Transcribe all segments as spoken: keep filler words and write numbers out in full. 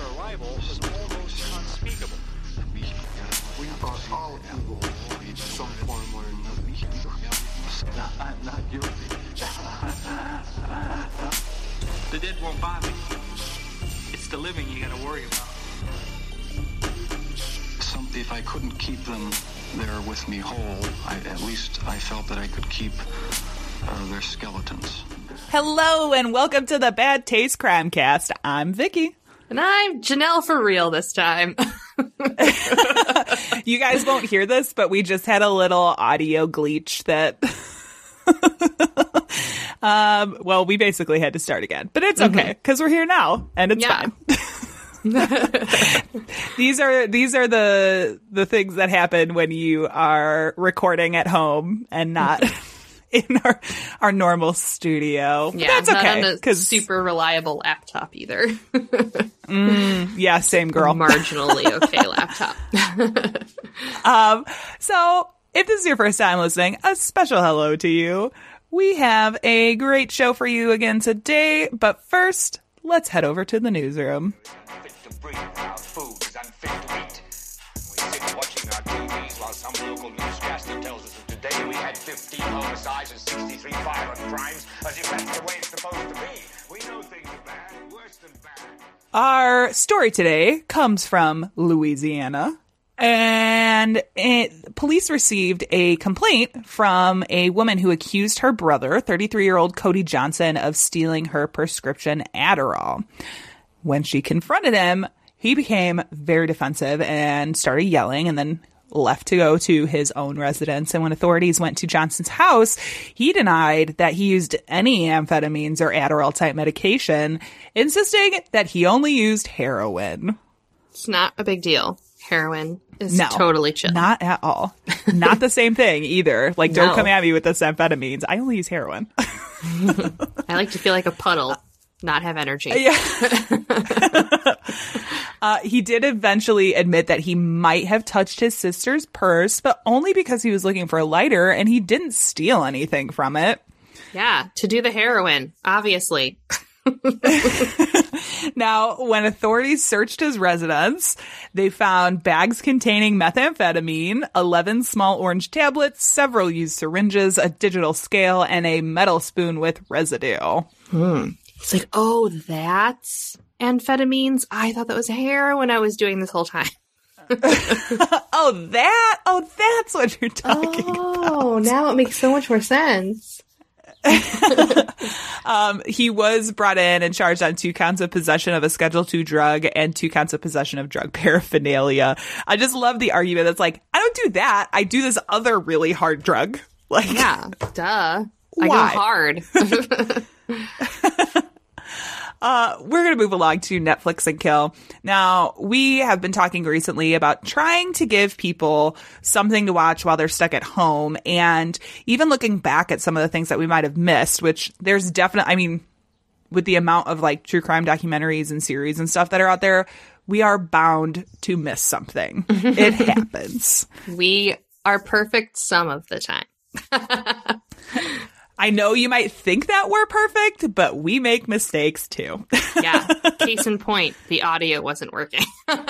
arrival was almost unspeakable. We are all evil in some form or another. I'm not guilty. The dead won't bother you. It's the living you gotta worry about. Some, if I couldn't keep them there with me whole, I, at least I felt that I could keep uh, their skeletons. Hello and welcome to the Bad Taste Crimecast. I'm Vicky. And I'm Janelle for real this time. You guys won't hear this, but we just had a little audio glitch that... um, well, we basically had to start again. But it's okay, because mm-hmm. we're here now, and it's yeah. fine. These are these are the the things that happen when you are recording at home and not... in our our normal studio. Yeah, that's okay. Not on a super reliable laptop either. mm, yeah, same girl. Marginally okay laptop. um, so if this is your first time listening, a special hello to you. We have a great show for you again today, but first, let's head over to the newsroom. Fit to breathe, our food is unfit to eat. We sit watching our T Vs while some local newscaster tells us that today we had fifteen homicides and sixty-three violent crimes, as if that's the way it's supposed to be. We know things are bad, worse than bad. Our story today comes from Louisiana, and it, police received a complaint from a woman who accused her brother, thirty-three-year-old Cody Johnson, of stealing her prescription Adderall. When she confronted him, he became very defensive and started yelling and then left to go to his own residence. And when authorities went to Johnson's house, he denied that he used any amphetamines or Adderall type medication, insisting that he only used heroin. It's not a big deal. Heroin is no, totally chill. Not at all. Not the same thing either. Like, don't no. come at me with this amphetamines. I only use heroin. I like to feel like a puddle, not have energy. Yeah. Uh, he did eventually admit that he might have touched his sister's purse, but only because he was looking for a lighter, and he didn't steal anything from it. Yeah, to do the heroin, obviously. Now, when authorities searched his residence, they found bags containing methamphetamine, eleven small orange tablets, several used syringes, a digital scale, and a metal spoon with residue. Hmm. It's like, oh, that's... amphetamines? I thought that was heroin I was doing this whole time. oh, that? Oh, that's what you're talking oh, about. Oh, now it makes so much more sense. um, he was brought in and charged on two counts of possession of a Schedule two drug and two counts of possession of drug paraphernalia. I just love the argument that's like, I don't do that. I do this other really hard drug. Like, yeah, duh. Why? I go hard. Uh, we're going to move along to Netflix and Kill. Now, we have been talking recently about trying to give people something to watch while they're stuck at home, and even looking back at some of the things that we might have missed, which there's definitely, I mean, with the amount of like true crime documentaries and series and stuff that are out there, we are bound to miss something. It happens. We are perfect some of the time. I know you might think that we're perfect, but we make mistakes too. Yeah. Case in point, the audio wasn't working.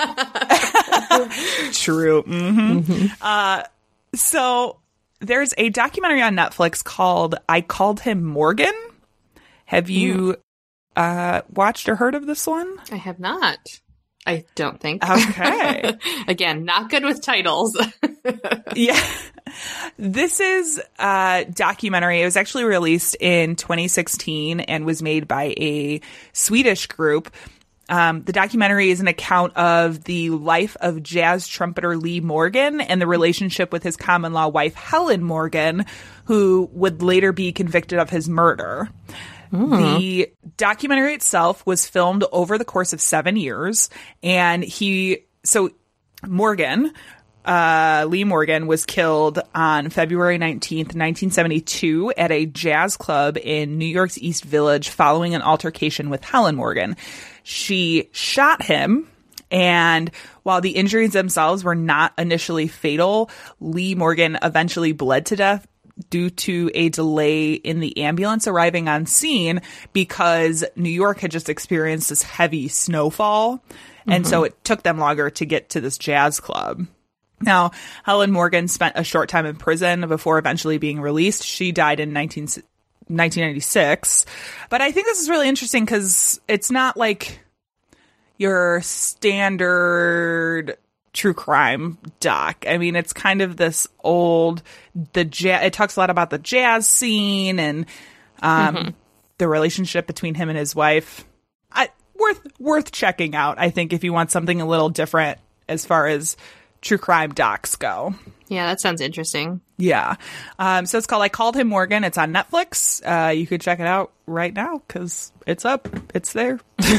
True. Mm-hmm. Mm-hmm. Uh, so there's a documentary on Netflix called I Called Him Morgan. Have you uh, watched or heard of this one? I have not. I don't think. Okay. Again, not good with titles. Yeah. This is a documentary. It was actually released in twenty sixteen and was made by a Swedish group. Um, the documentary is an account of the life of jazz trumpeter Lee Morgan and the relationship with his common-law wife, Helen Morgan, who would later be convicted of his murder. Mm. The documentary itself was filmed over the course of seven years. And he, so Morgan, uh, Lee Morgan was killed on February nineteenth, nineteen seventy-two at a jazz club in New York's East Village following an altercation with Helen Morgan. She shot him. And while the injuries themselves were not initially fatal, Lee Morgan eventually bled to death due to a delay in the ambulance arriving on scene because New York had just experienced this heavy snowfall. And so it took them longer to get to this jazz club. Now, Helen Morgan spent a short time in prison before eventually being released. She died in nineteen ninety-six. But I think this is really interesting because it's not like your standard true crime doc. I mean, it's kind of this old, the jazz, it talks a lot about the jazz scene and um, mm-hmm. the relationship between him and his wife. I, worth worth checking out, I think, if you want something a little different as far as true crime docs go. Yeah, that sounds interesting. Yeah. Um, so it's called I Called Him Morgan. It's on Netflix. Uh, you could check it out right now because it's up. It's there.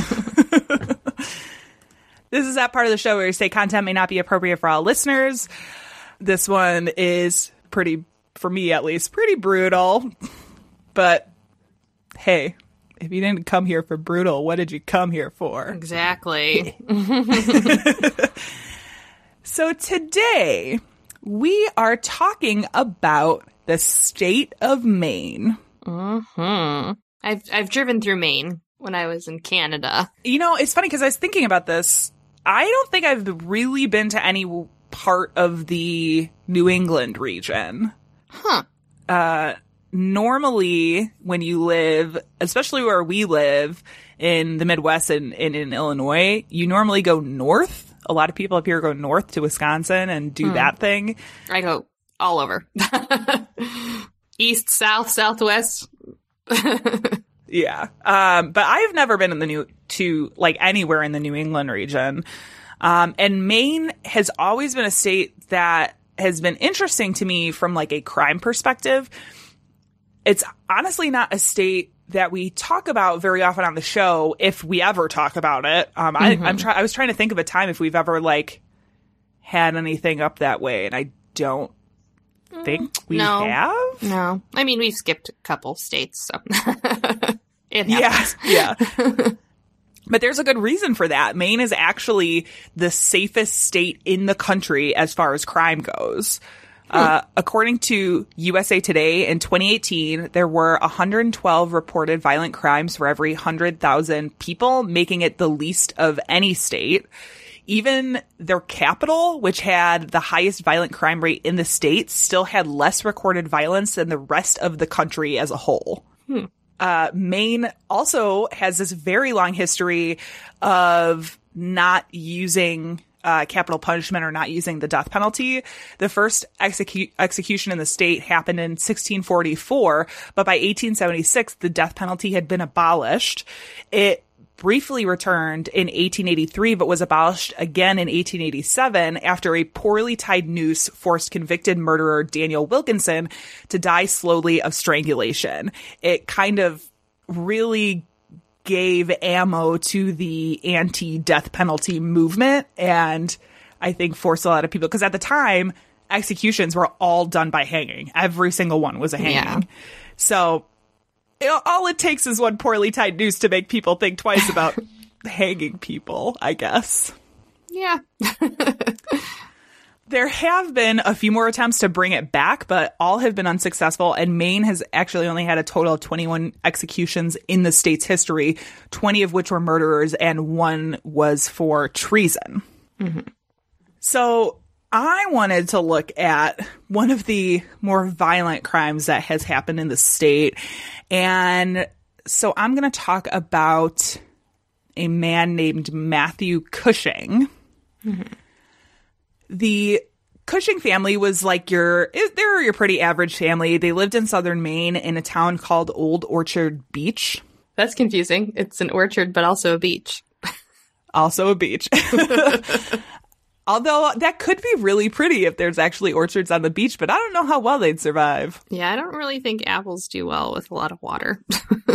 This is that part of the show where we say content may not be appropriate for all listeners. This one is pretty, for me at least, pretty brutal. But hey, if you didn't come here for brutal, what did you come here for? Exactly. So today, we are talking about the state of Maine. Mm-hmm. I've I've driven through Maine when I was in Canada. You know, it's funny because I was thinking about this. I don't think I've really been to any part of the New England region. Huh. Uh, normally, when you live, especially where we live in the Midwest and, and in Illinois, you normally go north. A lot of people up here go north to Wisconsin and do hmm. that thing. I go all over. East, south, southwest. Yeah. Um, but I've never been in the new to like anywhere in the New England region. Um, and Maine has always been a state that has been interesting to me from like a crime perspective. It's honestly not a state that we talk about very often on the show, if we ever talk about it. Um, mm-hmm. I, I'm try- I was trying to think of a time if we've ever like had anything up that way, and I don't think we no. have. No, I mean we've skipped a couple states, so it happens. Yeah, yeah. But there's a good reason for that. Maine is actually the safest state in the country as far as crime goes. Uh, according to U S A Today, in twenty eighteen, there were one hundred twelve reported violent crimes for every one hundred thousand people, making it the least of any state. Even their capital, which had the highest violent crime rate in the state, still had less recorded violence than the rest of the country as a whole. Hmm. Uh, Maine also has this very long history of not using Uh, capital punishment or not using the death penalty. The first execu- execution in the state happened in sixteen forty-four, but by eighteen seventy-six, the death penalty had been abolished. It briefly returned in eighteen eighty-three, but was abolished again in eighteen eighty-seven after a poorly tied noose forced convicted murderer Daniel Wilkinson to die slowly of strangulation. It kind of really gave ammo to the anti-death penalty movement, and I think forced a lot of people, because at the time, executions were all done by hanging. Every single one was a hanging. Yeah. So it, all it takes is one poorly tied noose to make people think twice about hanging people, I guess. Yeah. There have been a few more attempts to bring it back, but all have been unsuccessful, and Maine has actually only had a total of twenty-one executions in the state's history, twenty of which were murderers, and one was for treason. Mm-hmm. So I wanted to look at one of the more violent crimes that has happened in the state, and so I'm going to talk about a man named Matthew Cushing. Mm-hmm. The Cushing family was like your, they were your pretty average family. They lived in southern Maine in a town called Old Orchard Beach. That's confusing. It's an orchard, but also a beach. Also a beach. Although that could be really pretty if there's actually orchards on the beach, but I don't know how well they'd survive. Yeah, I don't really think apples do well with a lot of water.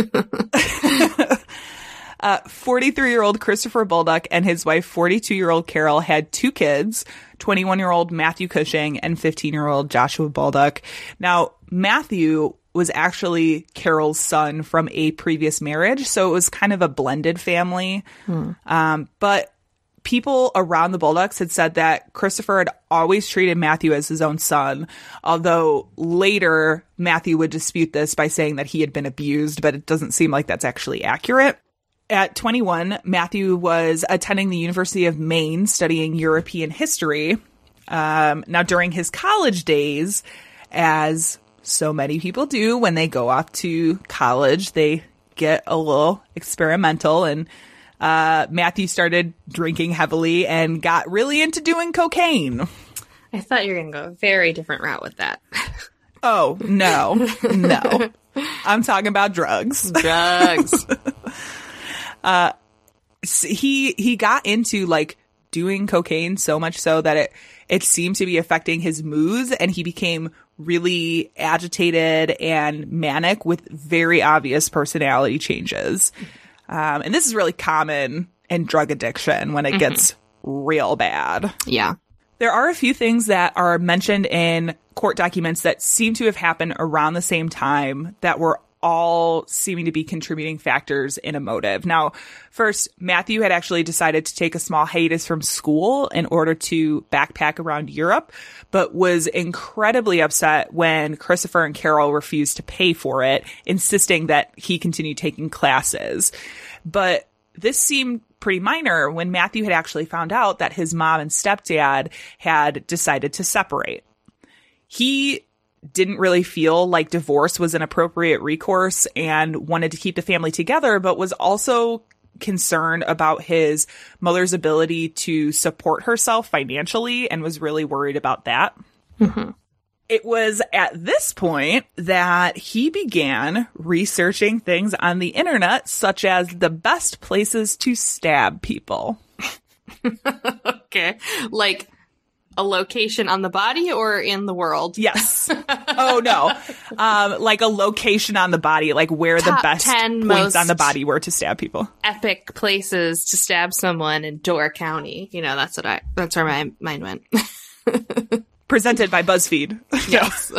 Uh, forty-three-year-old Christopher Baldock and his wife, forty-two-year-old Carol, had two kids, twenty-one-year-old Matthew Cushing and fifteen-year-old Joshua Baldock. Now, Matthew was actually Carol's son from a previous marriage, so it was kind of a blended family. Hmm. Um, but people around the Bullducks had said that Christopher had always treated Matthew as his own son, although later Matthew would dispute this by saying that he had been abused, but it doesn't seem like that's actually accurate. At twenty-one, Matthew was attending the University of Maine studying European history. Um, now, during his college days, as so many people do when they go off to college, they get a little experimental, and uh, Matthew started drinking heavily and got really into doing cocaine. I thought you were going to go a very different route with that. Oh, no, no. I'm talking about drugs. Drugs. uh, he, he got into like doing cocaine so much so that it, it seemed to be affecting his moods, and he became really agitated and manic with very obvious personality changes. Um, and this is really common in drug addiction when it mm-hmm. gets real bad. Yeah. There are a few things that are mentioned in court documents that seem to have happened around the same time that were all seeming to be contributing factors in a motive. Now, first, Matthew had actually decided to take a small hiatus from school in order to backpack around Europe, but was incredibly upset when Christopher and Carol refused to pay for it, insisting that he continue taking classes. But this seemed pretty minor when Matthew had actually found out that his mom and stepdad had decided to separate. He didn't really feel like divorce was an appropriate recourse and wanted to keep the family together, but was also concerned about his mother's ability to support herself financially and was really worried about that. Mm-hmm. It was at this point that he began researching things on the internet, such as the best places to stab people. Okay. Like a location on the body or in the world? Yes. Oh, no. Um, like a location on the body, like where Top the best ten points on the most body were to stab people. Epic places to stab someone in Door County. You know, that's what I, that's where my mind went. Presented by BuzzFeed. Yes.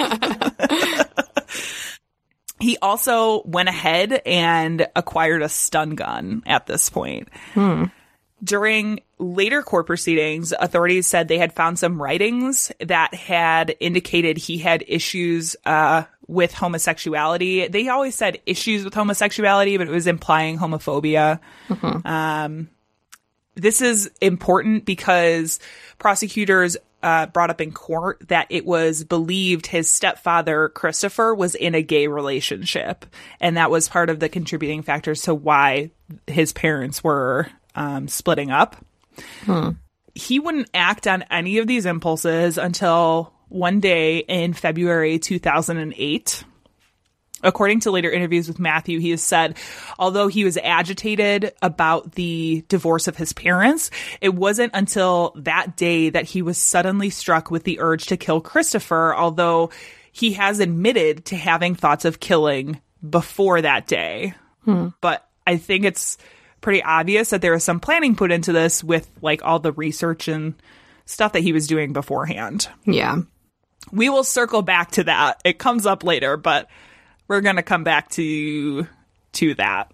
He also went ahead and acquired a stun gun at this point. Hmm. During later court proceedings, authorities said they had found some writings that had indicated he had issues uh, with homosexuality. They always said issues with homosexuality, but it was implying homophobia. Mm-hmm. Um, this is important because prosecutors uh, brought up in court that it was believed his stepfather, Christopher, was in a gay relationship. And that was part of the contributing factors to why his parents were Um, splitting up. Hmm. He wouldn't act on any of these impulses until one day in February two thousand eight. According to later interviews with Matthew, he has said, although he was agitated about the divorce of his parents, it wasn't until that day that he was suddenly struck with the urge to kill Christopher, although he has admitted to having thoughts of killing before that day. Hmm. But I think it's pretty obvious that there was some planning put into this with like all the research and stuff that he was doing beforehand. Yeah. We will circle back to that. It comes up later, but we're going to come back to to that.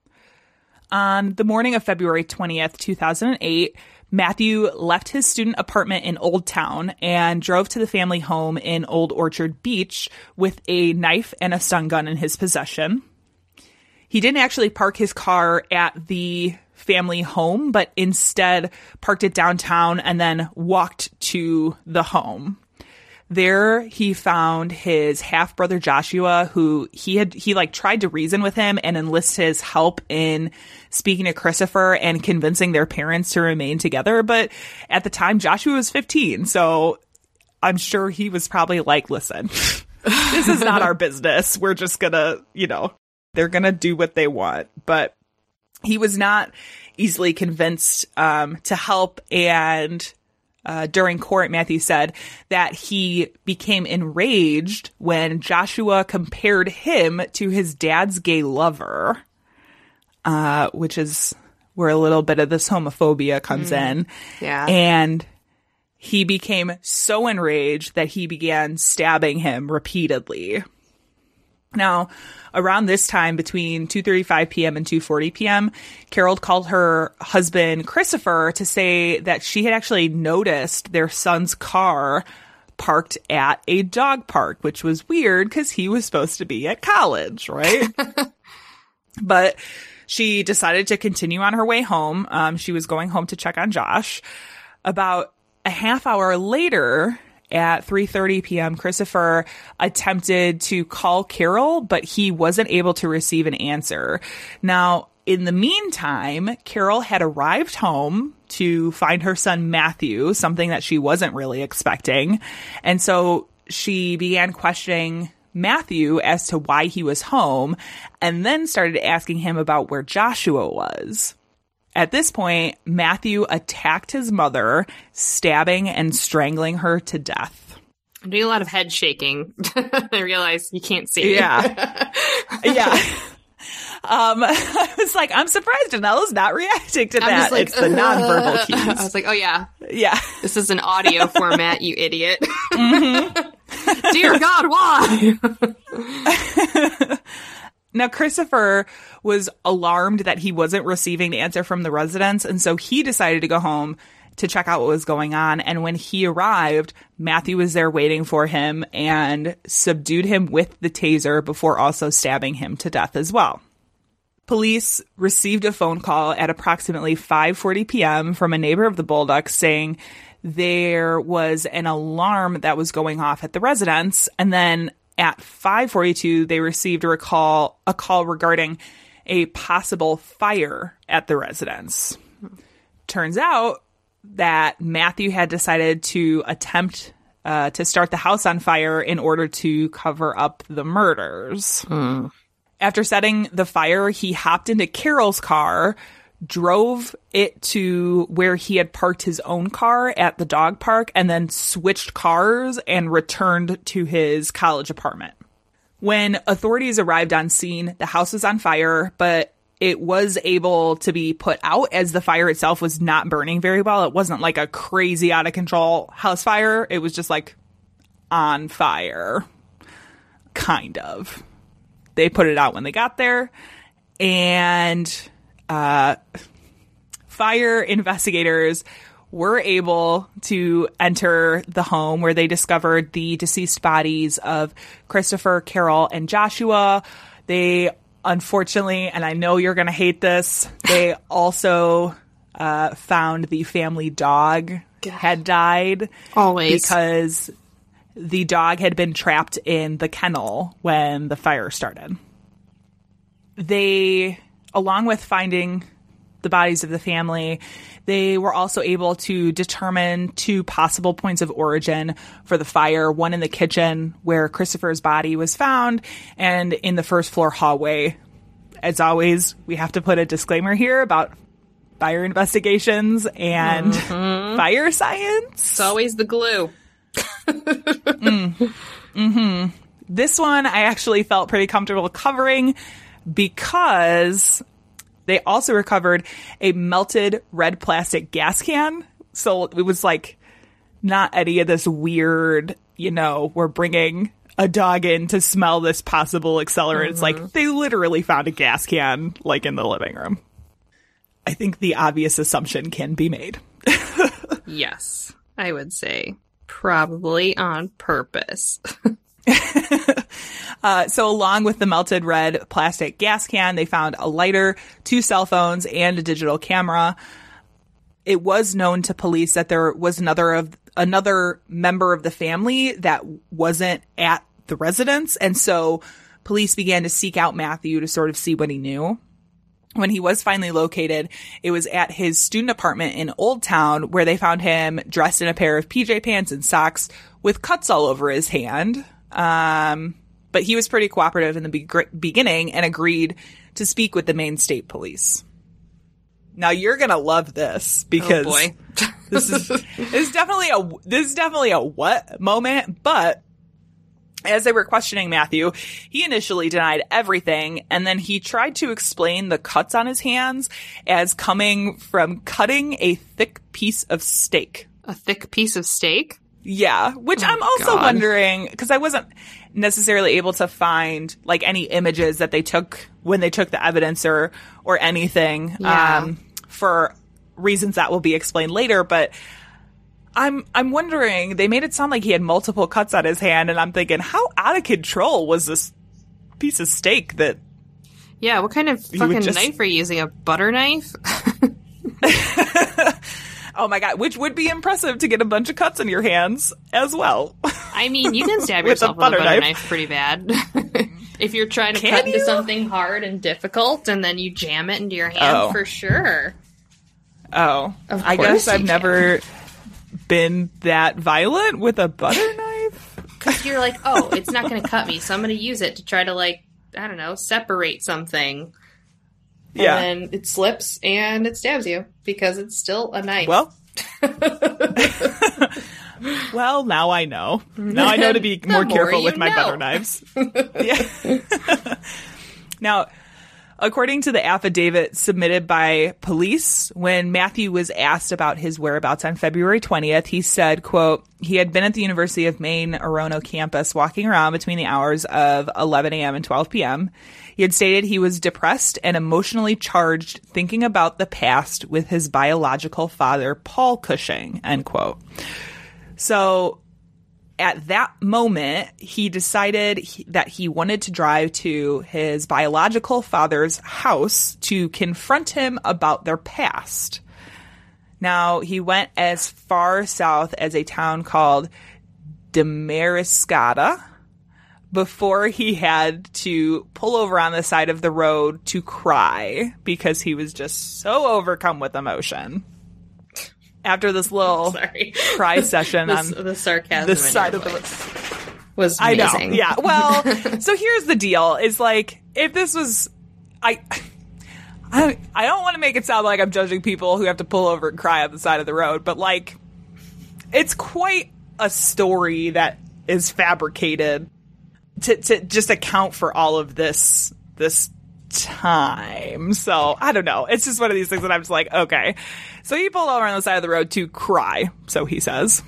On the morning of February twentieth, two thousand eight, Matthew left his student apartment in Old Town and drove to the family home in Old Orchard Beach with a knife and a stun gun in his possession. He didn't actually park his car at the family home, but instead parked it downtown and then walked to the home. There he found his half brother Joshua, who he had, he like tried to reason with him and enlist his help in speaking to Christopher and convincing their parents to remain together. But at the time, Joshua was fifteen. So I'm sure he was probably like, listen, this is not our business. We're just gonna, you know, they're going to do what they want. But he was not easily convinced um, to help. And uh, during court, Matthew said that he became enraged when Joshua compared him to his dad's gay lover, uh, which is where a little bit of this homophobia comes mm. in. Yeah. And he became so enraged that he began stabbing him repeatedly. Now, around this time, between two thirty-five p.m. and two forty p.m., Carol called her husband, Christopher, to say that she had actually noticed their son's car parked at a dog park, which was weird because he was supposed to be at college, right? But she decided to continue on her way home. Um, she was going home to check on Josh. About a half hour later, at three thirty p.m., Christopher attempted to call Carol, but he wasn't able to receive an answer. Now, in the meantime, Carol had arrived home to find her son Matthew, something that she wasn't really expecting. And so she began questioning Matthew as to why he was home, and then started asking him about where Joshua was. At this point, Matthew attacked his mother, stabbing and strangling her to death. I'm doing a lot of head shaking. I realize you can't see. Yeah. Yeah. Um, I was like, I'm surprised Janelle's not reacting to I'm that. just like, it's the nonverbal cues. I was like, oh yeah. Yeah. This is an audio format, you idiot. Mm-hmm. Dear God, why? Now, Christopher was alarmed that he wasn't receiving the answer from the residents, and so he decided to go home to check out what was going on. And when he arrived, Matthew was there waiting for him and subdued him with the taser before also stabbing him to death as well. Police received a phone call at approximately five forty p.m. from a neighbor of the Bolducs saying there was an alarm that was going off at the residence, and then at five forty-two, they received a recall, a call regarding a possible fire at the residence. Turns out that Matthew had decided to attempt uh, to start the house on fire in order to cover up the murders. Mm. After setting the fire, he hopped into Carol's car, drove it to where he had parked his own car at the dog park, and then switched cars and returned to his college apartment. When authorities arrived on scene, the house was on fire, but it was able to be put out as the fire itself was not burning very well. It wasn't like a crazy out of control house fire. It was just like on fire, kind of. They put it out when they got there, and uh, fire investigators were able to enter the home where they discovered the deceased bodies of Christopher, Carol, and Joshua. They unfortunately, and I know you're going to hate this, they also uh, found the family dog had died. Always. Because the dog had been trapped in the kennel when the fire started. They, along with finding the bodies of the family, they were also able to determine two possible points of origin for the fire, one in the kitchen where Christopher's body was found, and in the first floor hallway. As always, we have to put a disclaimer here about fire investigations and mm-hmm. fire science. It's always the glue. mm. Mm-hmm. This one I actually felt pretty comfortable covering because they also recovered a melted red plastic gas can. So it was like not any of this weird, you know, we're bringing a dog in to smell this possible accelerant. Mm-hmm. It's like they literally found a gas can like in the living room. I think the obvious assumption can be made. Yes, I would say probably on purpose. uh, so along with the melted red plastic gas can, they found a lighter, two cell phones, and a digital camera. It was known to police that there was another of another member of the family that wasn't at the residence, and so police began to seek out Matthew to sort of see what he knew. When he was finally located, it was at his student apartment in Old Town, where they found him dressed in a pair of P J pants and socks with cuts all over his hand. Um, but he was pretty cooperative in the be- beginning and agreed to speak with the Maine State Police. Now you're gonna love this because oh boy. this is this is definitely a this is definitely a what moment, but as they were questioning Matthew, he initially denied everything, and then he tried to explain the cuts on his hands as coming from cutting a thick piece of steak. A thick piece of steak? Yeah, which oh, I'm also God. wondering, because I wasn't, necessarily able to find like any images that they took when they took the evidence or or anything Yeah. um, for reasons that will be explained later. But I'm I'm wondering, they made it sound like he had multiple cuts on his hand, and I'm thinking, how out of control was this piece of steak that Yeah, what kind of would fucking just- knife are you using? A butter knife? oh my god, which would be impressive to get a bunch of cuts in your hands as well. I mean, you can stab With a yourself with a butter butter knife. knife pretty bad. If you're trying to Can cut into you? something hard and difficult, and then you jam it into your hand, Oh. for sure. Oh, Of I course guess you I've can. never been that violent with a butter knife. Because you're like, oh, it's not going to cut me, so I'm going to use it to try to, like, I don't know, separate something. And Yeah. then it slips and it stabs you because it's still a knife. Well, well, now I know. Now I know to be The more more careful you with my know. butter knives. Yeah. Now, according to the affidavit submitted by police, when Matthew was asked about his whereabouts on February twentieth, he said, quote, he had been at the University of Maine Orono campus walking around between the hours of eleven a.m. and twelve p.m. He had stated he was depressed and emotionally charged, thinking about the past with his biological father, Paul Cushing, end quote. So at that moment, he decided he, that he wanted to drive to his biological father's house to confront him about their past. Now, he went as far south as a town called Damariscotta before he had to pull over on the side of the road to cry because he was just so overcome with emotion. After this little Sorry. cry session The, on the sarcasm the in side your of the voice was I know. amazing. Yeah. Well, so here's the deal. Is like, if this was, I, I, I don't want to make it sound like I'm judging people who have to pull over and cry on the side of the road, but like, it's quite a story that is fabricated to, to just account for all of this, this time. So I don't know. It's just one of these things that I'm just like, okay. So he pulled over on the side of the road to cry. So he says.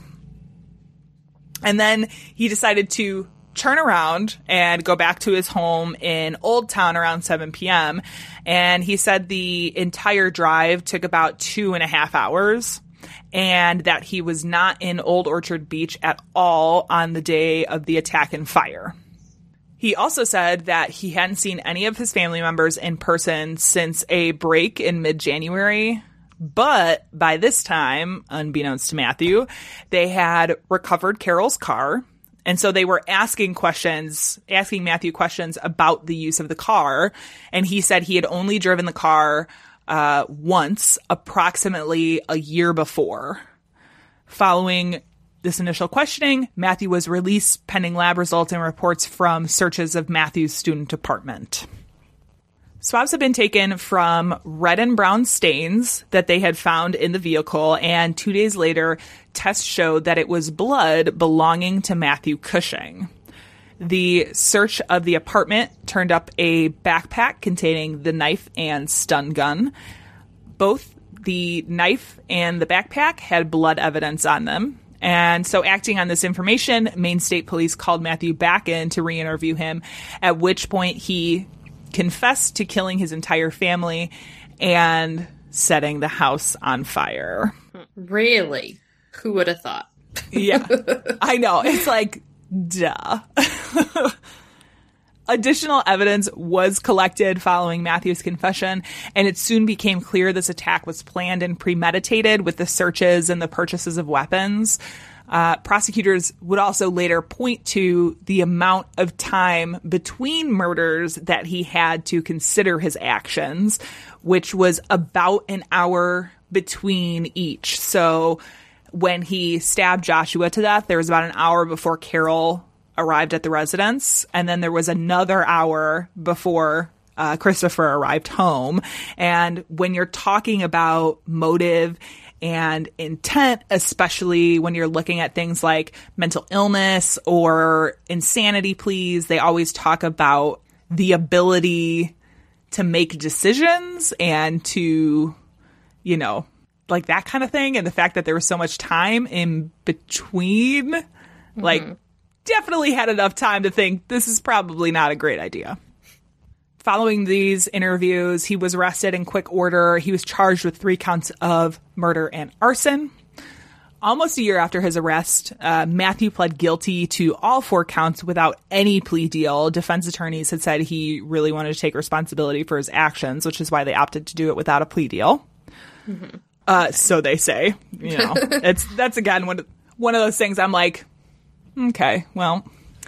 And then he decided to turn around and go back to his home in Old Town around seven p.m. And he said the entire drive took about two and a half hours and that he was not in Old Orchard Beach at all on the day of the attack and fire. He also said that he hadn't seen any of his family members in person since a break in mid-January. But by this time, unbeknownst to Matthew, they had recovered Carol's car. And so they were asking questions, asking Matthew questions about the use of the car. And he said he had only driven the car uh, once, approximately a year before. Following this initial questioning, Matthew was released pending lab results and reports from searches of Matthew's student apartment. Swabs had been taken from red and brown stains that they had found in the vehicle, and two days later, tests showed that it was blood belonging to Matthew Cushing. The search of the apartment turned up a backpack containing the knife and stun gun. Both the knife and the backpack had blood evidence on them. And so acting on this information, Maine State Police called Matthew back in to re-interview him, at which point he confessed to killing his entire family and setting the house on fire. Really? Who would have thought? Yeah, I know. It's like, duh. Additional evidence was collected following Matthew's confession, and it soon became clear this attack was planned and premeditated with the searches and the purchases of weapons. Uh, prosecutors would also later point to the amount of time between murders that he had to consider his actions, which was about an hour between each. So when he stabbed Joshua to death, there was about an hour before Carol arrived at the residence, and then there was another hour before uh, Christopher arrived home. And when you're talking about motive and intent, especially when you're looking at things like mental illness or insanity pleas, they always talk about the ability to make decisions and to, you know, like that kind of thing. And the fact that there was so much time in between, mm-hmm. like, definitely had enough time to think this is probably not a great idea. Following these interviews, he was arrested in quick order. He was charged with three counts of murder and arson. Almost a year after his arrest, uh, Matthew pled guilty to all four counts without any plea deal. Defense attorneys had said he really wanted to take responsibility for his actions, which is why they opted to do it without a plea deal. Mm-hmm. Uh, so they say, you know, it's that's again one one of those things. I'm like, okay, well.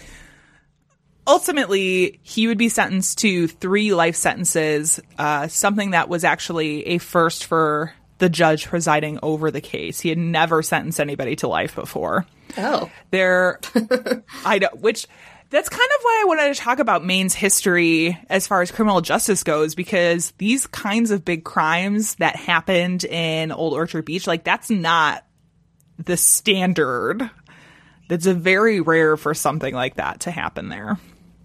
Ultimately, he would be sentenced to three life sentences, uh, something that was actually a first for the judge presiding over the case. He had never sentenced anybody to life before. Oh. There, I don't, which, that's kind of why I wanted to talk about Maine's history as far as criminal justice goes, because these kinds of big crimes that happened in Old Orchard Beach, like, that's not the standard. That's a very rare for something like that to happen there.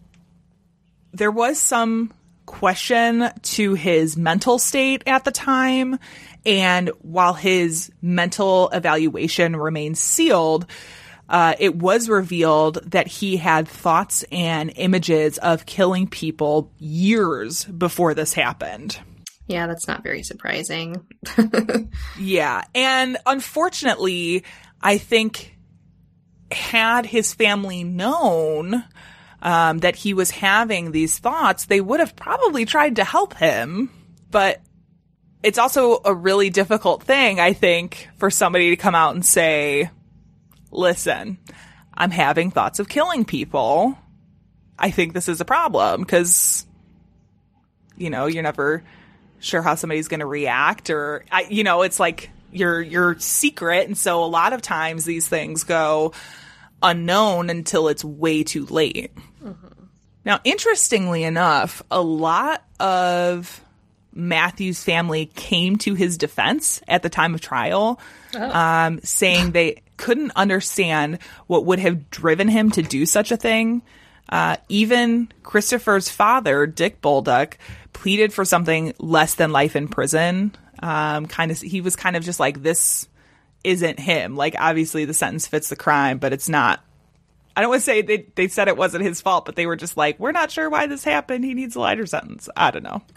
There was some question to his mental state at the time, and while his mental evaluation remains sealed, uh, it was revealed that he had thoughts and images of killing people years before this happened. Yeah, that's not very surprising. Yeah, and unfortunately, I think had his family known Um, that he was having these thoughts, they would have probably tried to help him. But it's also a really difficult thing, I think, for somebody to come out and say, listen, I'm having thoughts of killing people. I think this is a problem because, you know, you're never sure how somebody's going to react, or, I, you know, it's like your your secret. And so a lot of times these things go unknown until it's way too late. Mm-hmm. Now, interestingly enough, a lot of Matthew's family came to his defense at the time of trial, oh. um, saying they couldn't understand what would have driven him to do such a thing. Uh, even Christopher's father, Dick Bolduc, pleaded for something less than life in prison. Um, kind of, he was kind of just like, this isn't him. Like, obviously the sentence fits the crime, but it's not. I don't want to say they, they said it wasn't his fault, but they were just like, we're not sure why this happened. He needs a lighter sentence. I don't know.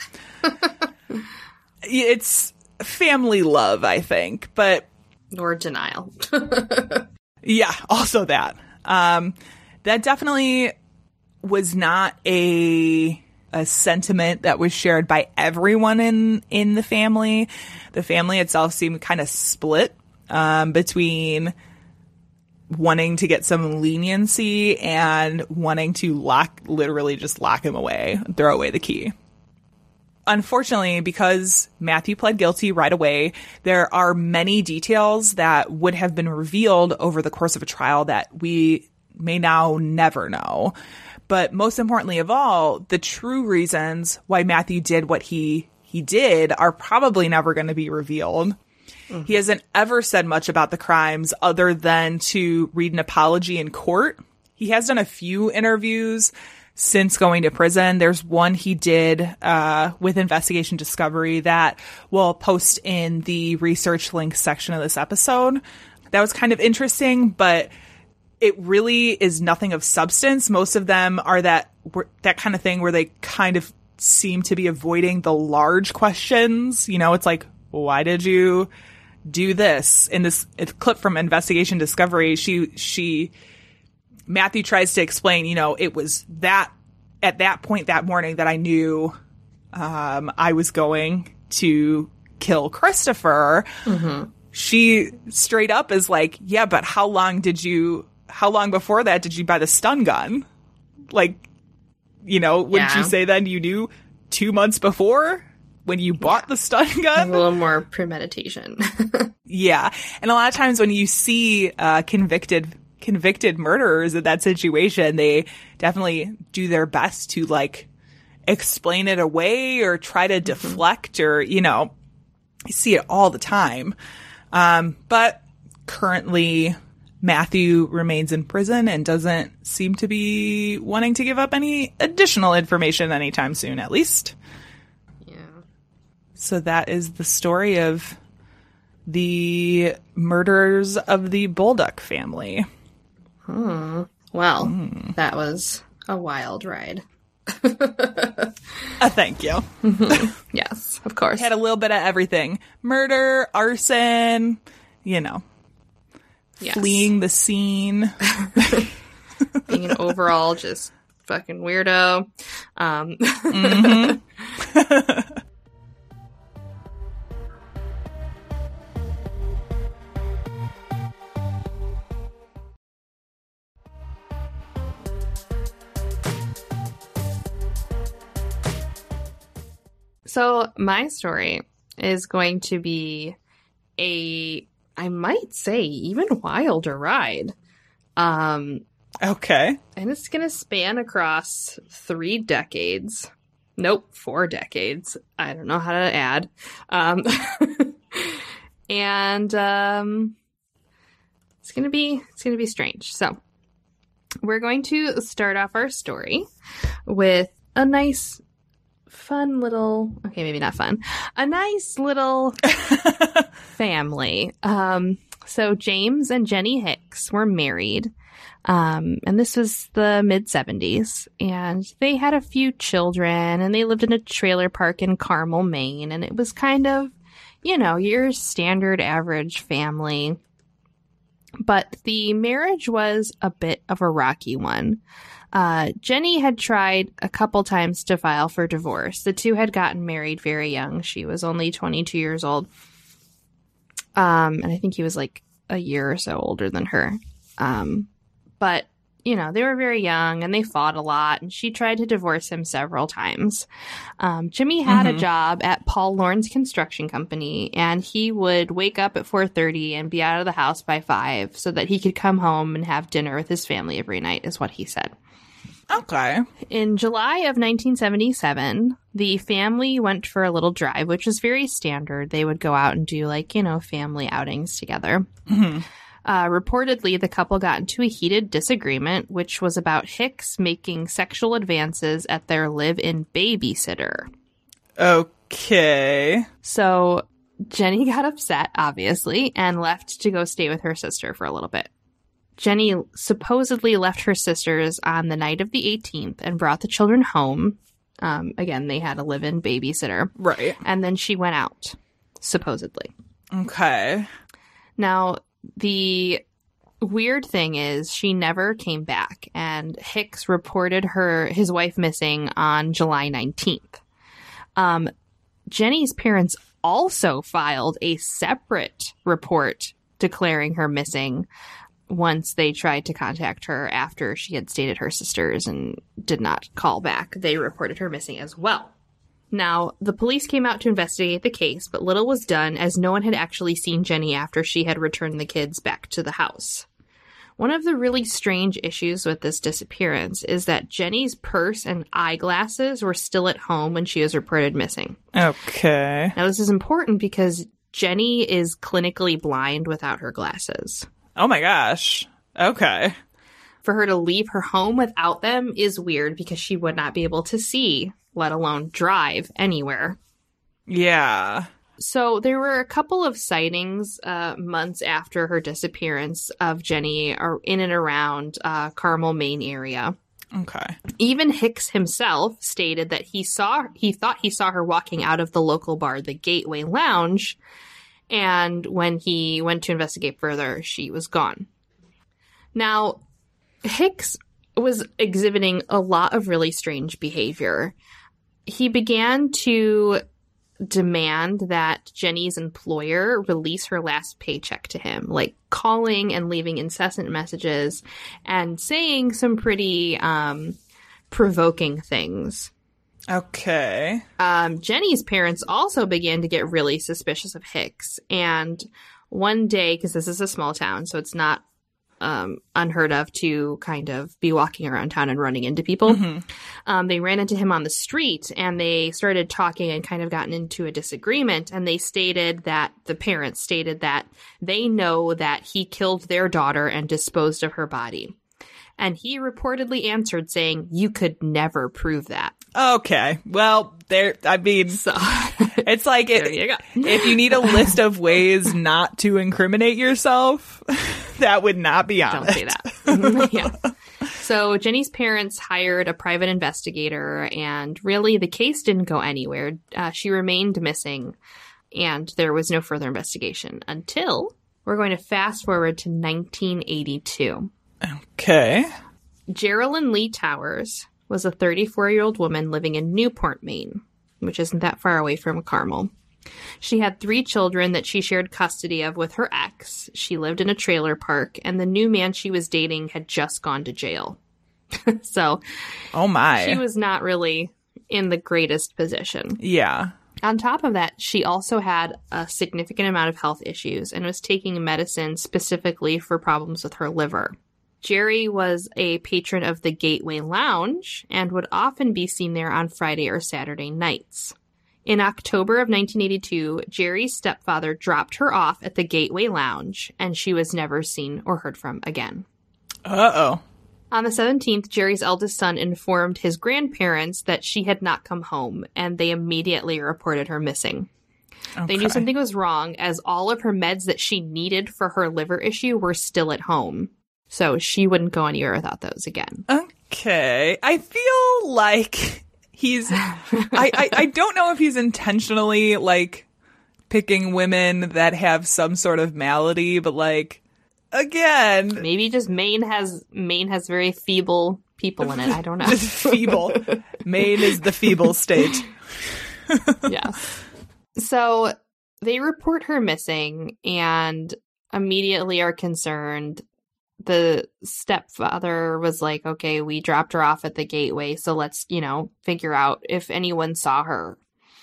It's family love, I think, but. Or denial. Yeah, also that. Um, that definitely was not a a sentiment that was shared by everyone in, in the family. The family itself seemed kind of split um, between wanting to get some leniency and wanting to lock, literally just lock him away, throw away the key. Unfortunately, because Matthew pled guilty right away, there are many details that would have been revealed over the course of a trial that we may now never know. But most importantly of all, the true reasons why Matthew did what he he did are probably never going to be revealed. Mm-hmm. He hasn't ever said much about the crimes other than to read an apology in court. He has done a few interviews since going to prison. There's one he did uh, with Investigation Discovery that we'll post in the research links section of this episode. That was kind of interesting, but it really is nothing of substance. Most of them are that that kind of thing where they kind of seem to be avoiding the large questions. You know, it's like, why did you do this? In this clip from Investigation Discovery, she she Matthew tries to explain, you know, it was that at that point that morning that I knew um, I was going to kill Christopher. Mm-hmm. She straight up is like, yeah, but how long did you, how long before that did you buy the stun gun? Like, you know, wouldn't yeah. you say then you knew two months before when you bought yeah. the stun gun? A little more premeditation. Yeah. And a lot of times when you see uh, convicted convicted murderers in that situation, they definitely do their best to like explain it away or try to mm-hmm. deflect, or, you know, you see it all the time. Um, but currently Matthew remains in prison and doesn't seem to be wanting to give up any additional information anytime soon, at least. Yeah. So that is the story of the murders of the Bolduc family. Hmm. Well, mm. that was a wild ride. uh, thank you. Yes, of course. Had a little bit of everything. Murder, arson, you know, yes. Fleeing the scene. Being an overall just fucking weirdo. Um. mm-hmm. So my story is going to be a, I might say, even wilder ride. Um, okay. And it's going to span across three decades. Nope, four decades. I don't know how to add. Um, and um, it's going to be, it's going to be strange. So we're going to start off our story with a nice, fun little, okay, maybe not fun, a nice little family. Um, so James and Jenny Hicks were married, um, and this was the mid seventies, and they had a few children, and they lived in a trailer park in Carmel, Maine, and it was kind of, you know, your standard average family. But the marriage was a bit of a rocky one. Uh, Jenny had tried a couple times to file for divorce. The two had gotten married very young. She was only twenty-two years old. Um, and I think he was like a year or so older than her. Um, but, you know, they were very young and they fought a lot, and she tried to divorce him several times. Um, Jimmy had mm-hmm. a job at Paul Lawrence Construction Company, and he would wake up at four thirty and be out of the house by five so that he could come home and have dinner with his family every night, is what he said. Okay. In July of nineteen seventy-seven, the family went for a little drive, which was very standard. They would go out and do, like, you know, family outings together. Mm-hmm. Uh, reportedly, the couple got into a heated disagreement, which was about Hicks making sexual advances at their live-in babysitter. Okay. So Jenny got upset, obviously, and left to go stay with her sister for a little bit. Jenny supposedly left her sisters on the night of the eighteenth and brought the children home. Um, again, they had a live-in babysitter. Right. And then she went out, supposedly. Okay. Now, the weird thing is she never came back, and Hicks reported her his wife missing on July nineteenth. Um, Jenny's parents also filed a separate report declaring her missing once they tried to contact her after she had stayed at her sister's and did not call back. They reported her missing as well. Now, the police came out to investigate the case, but little was done as no one had actually seen Jenny after she had returned the kids back to the house. One of the really strange issues with this disappearance is that Jenny's purse and eyeglasses were still at home when she was reported missing. Okay. Now, this is important because Jenny is clinically blind without her glasses. Oh my gosh. Okay. For her to leave her home without them is weird because she would not be able to see, let alone drive anywhere. Yeah. So there were a couple of sightings uh, months after her disappearance of Jenny or in and around uh, Carmel, Maine area. Okay. Even Hicks himself stated that he saw he thought he saw her walking out of the local bar, the Gateway Lounge, and when he went to investigate further, she was gone. Now, Hicks was exhibiting a lot of really strange behavior. He began to demand that Jenny's employer release her last paycheck to him, like calling and leaving incessant messages and saying some pretty um, provoking things. Okay. Um, Jenny's parents also began to get really suspicious of Hicks. And one day, because this is a small town, so it's not um, unheard of to kind of be walking around town and running into people. Mm-hmm. Um, they ran into him on the street and they started talking and kind of gotten into a disagreement. And they stated that the parents stated that they know that he killed their daughter and disposed of her body. And he reportedly answered saying, "You could never prove that." Okay. Well, there, I mean, so it's like, it, there you go. If you need a list of ways not to incriminate yourself, that would not be on Don't it. say that. Yeah. So Jenny's parents hired a private investigator, and really the case didn't go anywhere. Uh, she remained missing, and there was no further investigation until we're going to fast forward to nineteen eighty-two. Okay. Geraldine Lee Towers was a thirty-four-year-old woman living in Newport, Maine, which isn't that far away from Carmel. She had three children that she shared custody of with her ex. She lived in a trailer park, and the new man she was dating had just gone to jail. So, oh my. She was not really in the greatest position. Yeah. On top of that, she also had a significant amount of health issues and was taking medicine specifically for problems with her liver. Jerry was a patron of the Gateway Lounge and would often be seen there on Friday or Saturday nights. In October of nineteen eighty-two, Jerry's stepfather dropped her off at the Gateway Lounge, and she was never seen or heard from again. Uh-oh. On the seventeenth, Jerry's eldest son informed his grandparents that she had not come home, and they immediately reported her missing. Okay. They knew something was wrong, as all of her meds that she needed for her liver issue were still at home. So she wouldn't go anywhere without those again. Okay. I feel like he's... I, I, I don't know if he's intentionally, like, picking women that have some sort of malady, but, like, again... Maybe just Maine has Maine has very feeble people in it. I don't know. Just feeble. Maine is the feeble state. Yes. So they report her missing and immediately are concerned. The stepfather was like, okay, we dropped her off at the Gateway, so let's, you know, figure out if anyone saw her.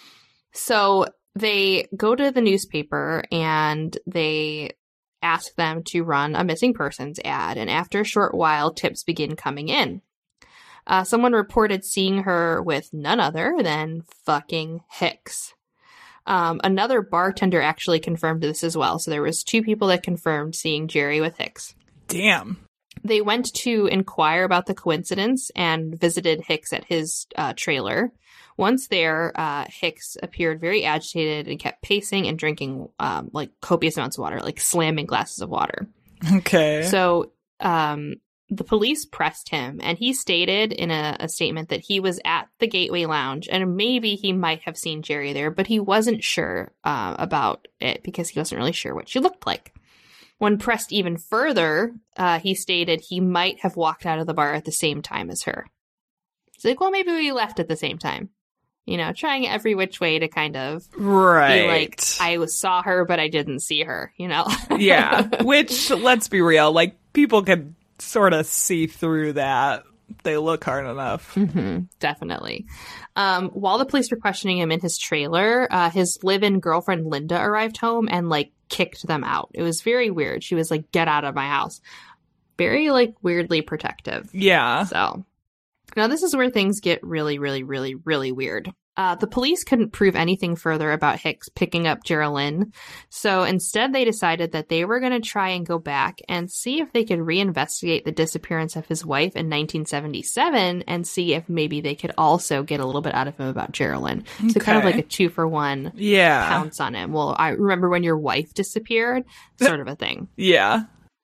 So they go to the newspaper and they ask them to run a missing persons ad. And after a short while, tips begin coming in. Uh, someone reported seeing her with none other than fucking Hicks. Um, another bartender actually confirmed this as well. So there was two people that confirmed seeing Jerry with Hicks. Damn. They went to inquire about the coincidence and visited Hicks at his uh, trailer. Once there, uh, Hicks appeared very agitated and kept pacing and drinking um, like copious amounts of water, like slamming glasses of water. Okay. So um, the police pressed him, and he stated in a, a statement that he was at the Gateway Lounge and maybe he might have seen Jerry there, but he wasn't sure uh, about it because he wasn't really sure what she looked like. When pressed even further, uh, he stated he might have walked out of the bar at the same time as her. It's like, well, maybe we left at the same time. You know, trying every which way to kind of right. be like, I saw her, but I didn't see her, you know? Yeah, which, let's be real, like, people can sort of see through that. They look hard enough. Mm-hmm, definitely. Um, while the police were questioning him in his trailer, uh, his live-in girlfriend Linda arrived home and, like, kicked them out. It was very weird. She was like, get out of my house. Very, like, weirdly protective. Yeah. So, now this is where things get really, really, really, really weird. Uh, the police couldn't prove anything further about Hicks picking up Geraldine, so instead they decided that they were going to try and go back and see if they could reinvestigate the disappearance of his wife in nineteen seventy-seven and see if maybe they could also get a little bit out of him about Geraldine. Okay. So kind of like a two for one yeah. pounce on him. Well, I remember when your wife disappeared, sort of a thing. Yeah.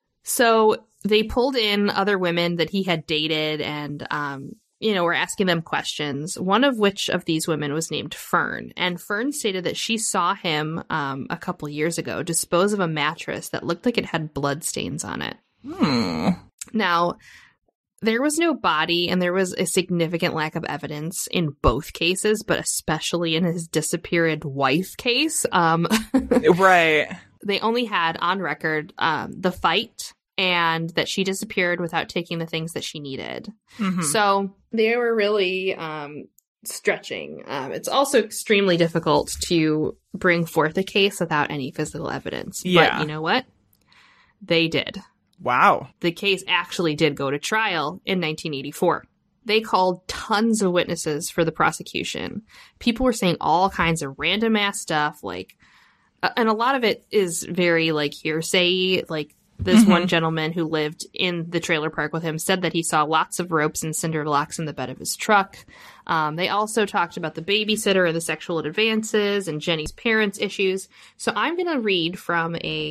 So they pulled in other women that he had dated and, um, you know, we're asking them questions, one of which of these women was named Fern. And Fern stated that she saw him um, a couple years ago dispose of a mattress that looked like it had blood stains on it. Hmm. Now, there was no body and there was a significant lack of evidence in both cases, but especially in his disappeared wife case. Um, right. They only had on record um, the fight and that she disappeared without taking the things that she needed. Mm-hmm. So they were really um, stretching. Um, it's also extremely difficult to bring forth a case without any physical evidence. Yeah. But you know what? They did. Wow. The case actually did go to trial in nineteen eighty-four. They called tons of witnesses for the prosecution. People were saying all kinds of random ass stuff, like, uh, and a lot of it is very like hearsay, like, This mm-hmm. one gentleman who lived in the trailer park with him said that he saw lots of ropes and cinder blocks in the bed of his truck. Um, they also talked about the babysitter and the sexual advances and Jenny's parents' issues. So I'm going to read from a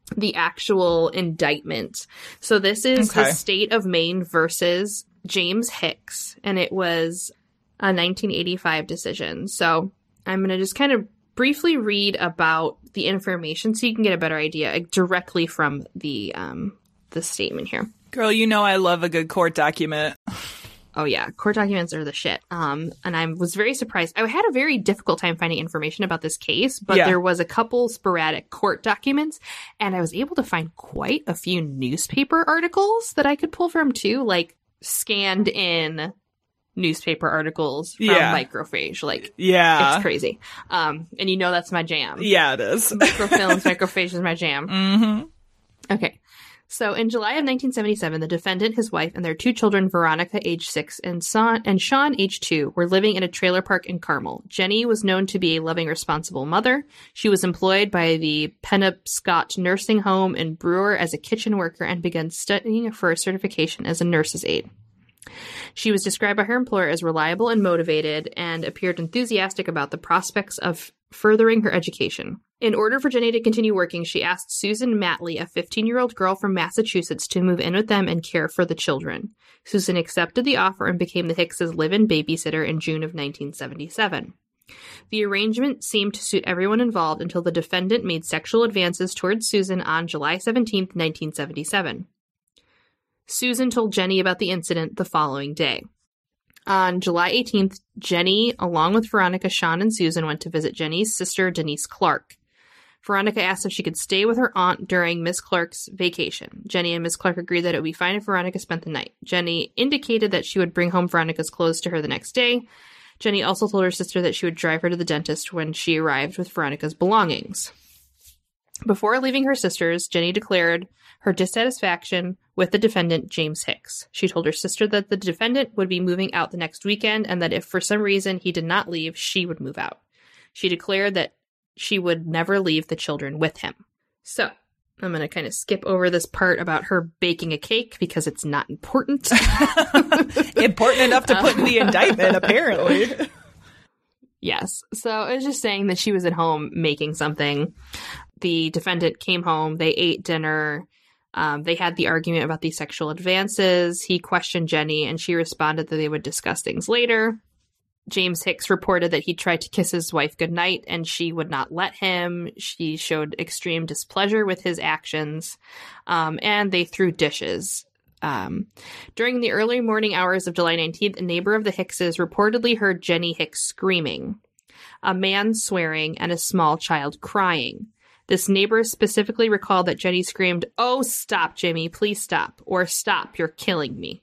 the actual indictment. So this is Okay. the state of Maine versus James Hicks, and it was a nineteen eighty-five decision. So I'm going to just kind of briefly read about the information so you can get a better idea directly from the um, the statement here. Girl, you know I love a good court document. Oh yeah, court documents are the shit. Um, and I was very surprised. I had a very difficult time finding information about this case, but Yeah. there was a couple sporadic court documents, and I was able to find quite a few newspaper articles that I could pull from too, like scanned in newspaper articles from Yeah. Microphage. Like, Yeah. it's crazy. Um, and you know that's my jam. Yeah, it is. Microfilms, Microphage is my jam. Mm-hmm. Okay. So in July of nineteen seventy-seven, the defendant, his wife, and their two children, Veronica, age six, and Son- and Sean, age two, were living in a trailer park in Carmel. Jenny was known to be a loving, responsible mother. She was employed by the Penobscot Nursing Home in Brewer as a kitchen worker and began studying for a certification as a nurse's aide. She was described by her employer as reliable and motivated and appeared enthusiastic about the prospects of furthering her education. In order for Jenny to continue working, she asked Susan Matley, a fifteen-year-old girl from Massachusetts, to move in with them and care for the children. Susan accepted the offer and became the Hickses' live-in babysitter in June of nineteen seventy-seven. The arrangement seemed to suit everyone involved until the defendant made sexual advances towards Susan on July seventeenth, nineteen seventy-seven. Susan told Jenny about the incident the following day. On July eighteenth, Jenny, along with Veronica, Sean, and Susan, went to visit Jenny's sister, Denise Clark. Veronica asked if she could stay with her aunt during Miss Clark's vacation. Jenny and Miss Clark agreed that it would be fine if Veronica spent the night. Jenny indicated that she would bring home Veronica's clothes to her the next day. Jenny also told her sister that she would drive her to the dentist when she arrived with Veronica's belongings. Before leaving her sisters, Jenny declared her dissatisfaction with the defendant, James Hicks. She told her sister that the defendant would be moving out the next weekend and that if for some reason he did not leave, she would move out. She declared that she would never leave the children with him. So, I'm going to kind of skip over this part about her baking a cake because it's not important. Important enough to put in the indictment, apparently. Yes. So it was just saying that she was at home making something. The defendant came home. They ate dinner. Um, they had the argument about the sexual advances. He questioned Jenny, and she responded that they would discuss things later. James Hicks reported that he tried to kiss his wife goodnight, and she would not let him. She showed extreme displeasure with his actions, um, and they threw dishes. Um, during the early morning hours of July nineteenth, a neighbor of the Hickses reportedly heard Jenny Hicks screaming, a man swearing, and a small child crying. This neighbor specifically recalled that Jenny screamed, "Oh, stop, Jimmy, please stop," or "Stop, you're killing me."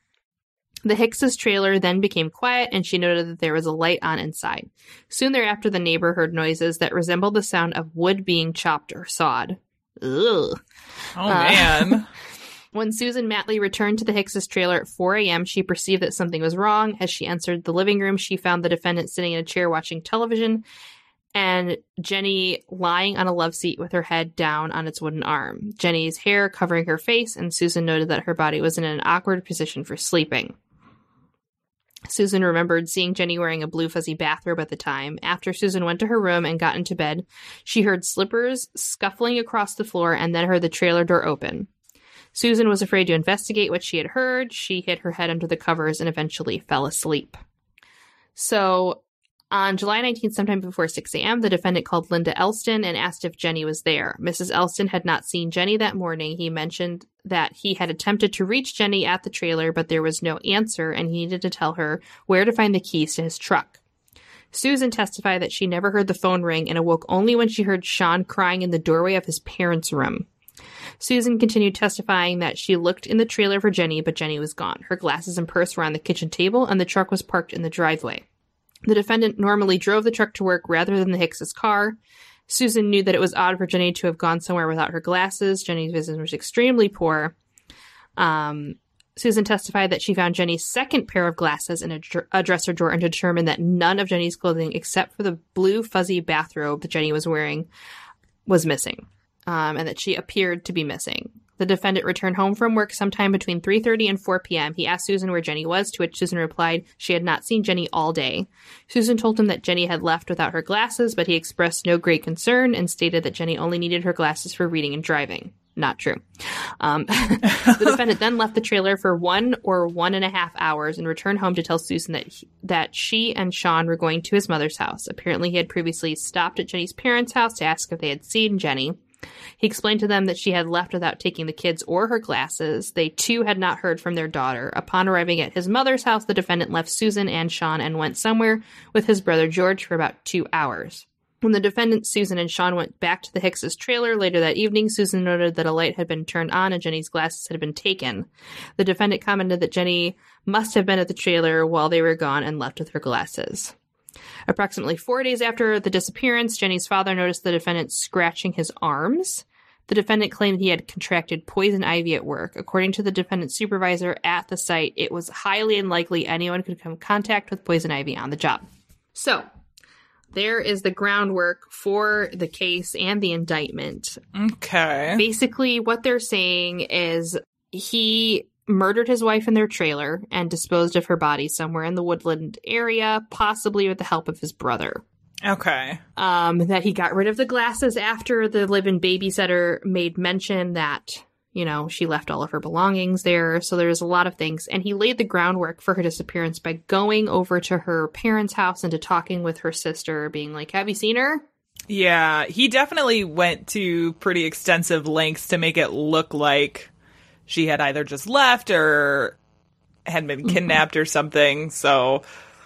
The Hickses' trailer then became quiet, and she noted that there was a light on inside. Soon thereafter, the neighbor heard noises that resembled the sound of wood being chopped or sawed. Ugh. Oh, man. When Susan Matley returned to the Hickses' trailer at four a.m., she perceived that something was wrong. As she entered the living room, she found the defendant sitting in a chair watching television, and Jenny lying on a love seat with her head down on its wooden arm. Jenny's hair covering her face, and Susan noted that her body was in an awkward position for sleeping. Susan remembered seeing Jenny wearing a blue fuzzy bathrobe at the time. After Susan went to her room and got into bed, she heard slippers scuffling across the floor and then heard the trailer door open. Susan was afraid to investigate what she had heard. She hid her head under the covers and eventually fell asleep. So, on July nineteenth, sometime before six a.m., the defendant called Linda Elston and asked if Jenny was there. Missus Elston had not seen Jenny that morning. He mentioned that he had attempted to reach Jenny at the trailer, but there was no answer, and he needed to tell her where to find the keys to his truck. Susan testified that she never heard the phone ring and awoke only when she heard Sean crying in the doorway of his parents' room. Susan continued testifying that she looked in the trailer for Jenny, but Jenny was gone. Her glasses and purse were on the kitchen table, and the truck was parked in the driveway. The defendant normally drove the truck to work rather than the Hickses' car. Susan knew that it was odd for Jenny to have gone somewhere without her glasses. Jenny's vision was extremely poor. Um, Susan testified that she found Jenny's second pair of glasses in a, dr- a dresser drawer and determined that none of Jenny's clothing, except for the blue fuzzy bathrobe that Jenny was wearing, was missing. um, and that she appeared to be missing. The defendant returned home from work sometime between three thirty and four p.m. He asked Susan where Jenny was, to which Susan replied she had not seen Jenny all day. Susan told him that Jenny had left without her glasses, but he expressed no great concern and stated that Jenny only needed her glasses for reading and driving. Not true. Um, the defendant then left the trailer for one or one and a half hours and returned home to tell Susan that he, that she and Sean were going to his mother's house. Apparently, he had previously stopped at Jenny's parents' house to ask if they had seen Jenny. He explained to them that she had left without taking the kids or her glasses. They, too, had not heard from their daughter. Upon arriving at his mother's house, the defendant left Susan and Sean and went somewhere with his brother George for about two hours. When the defendant, Susan, and Sean went back to the Hickses' trailer later that evening, Susan noted that a light had been turned on and Jenny's glasses had been taken. The defendant commented that Jenny must have been at the trailer while they were gone and left with her glasses. Approximately four days after the disappearance, Jenny's father noticed the defendant scratching his arms. The defendant claimed he had contracted poison ivy at work. According to the defendant's supervisor at the site, it was highly unlikely anyone could come in contact with poison ivy on the job. So, there is the groundwork for the case and the indictment. Okay. Basically, what they're saying is he murdered his wife in their trailer and disposed of her body somewhere in the Woodland area, possibly with the help of his brother. Okay. Um, that he got rid of the glasses after the live-in babysitter made mention that, you know, she left all of her belongings there. So there's a lot of things. And he laid the groundwork for her disappearance by going over to her parents' house and to talking with her sister, being like, have you seen her? Yeah, he definitely went to pretty extensive lengths to make it look like she had either just left or had been kidnapped mm-hmm. or something. So,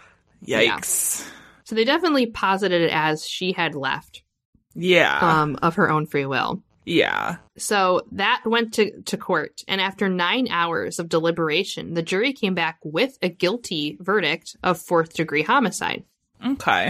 yikes. Yeah. So they definitely posited it as she had left. Yeah. Um, of her own free will. Yeah. So that went to, to court. And after nine hours of deliberation, the jury came back with a guilty verdict of fourth degree homicide. Okay.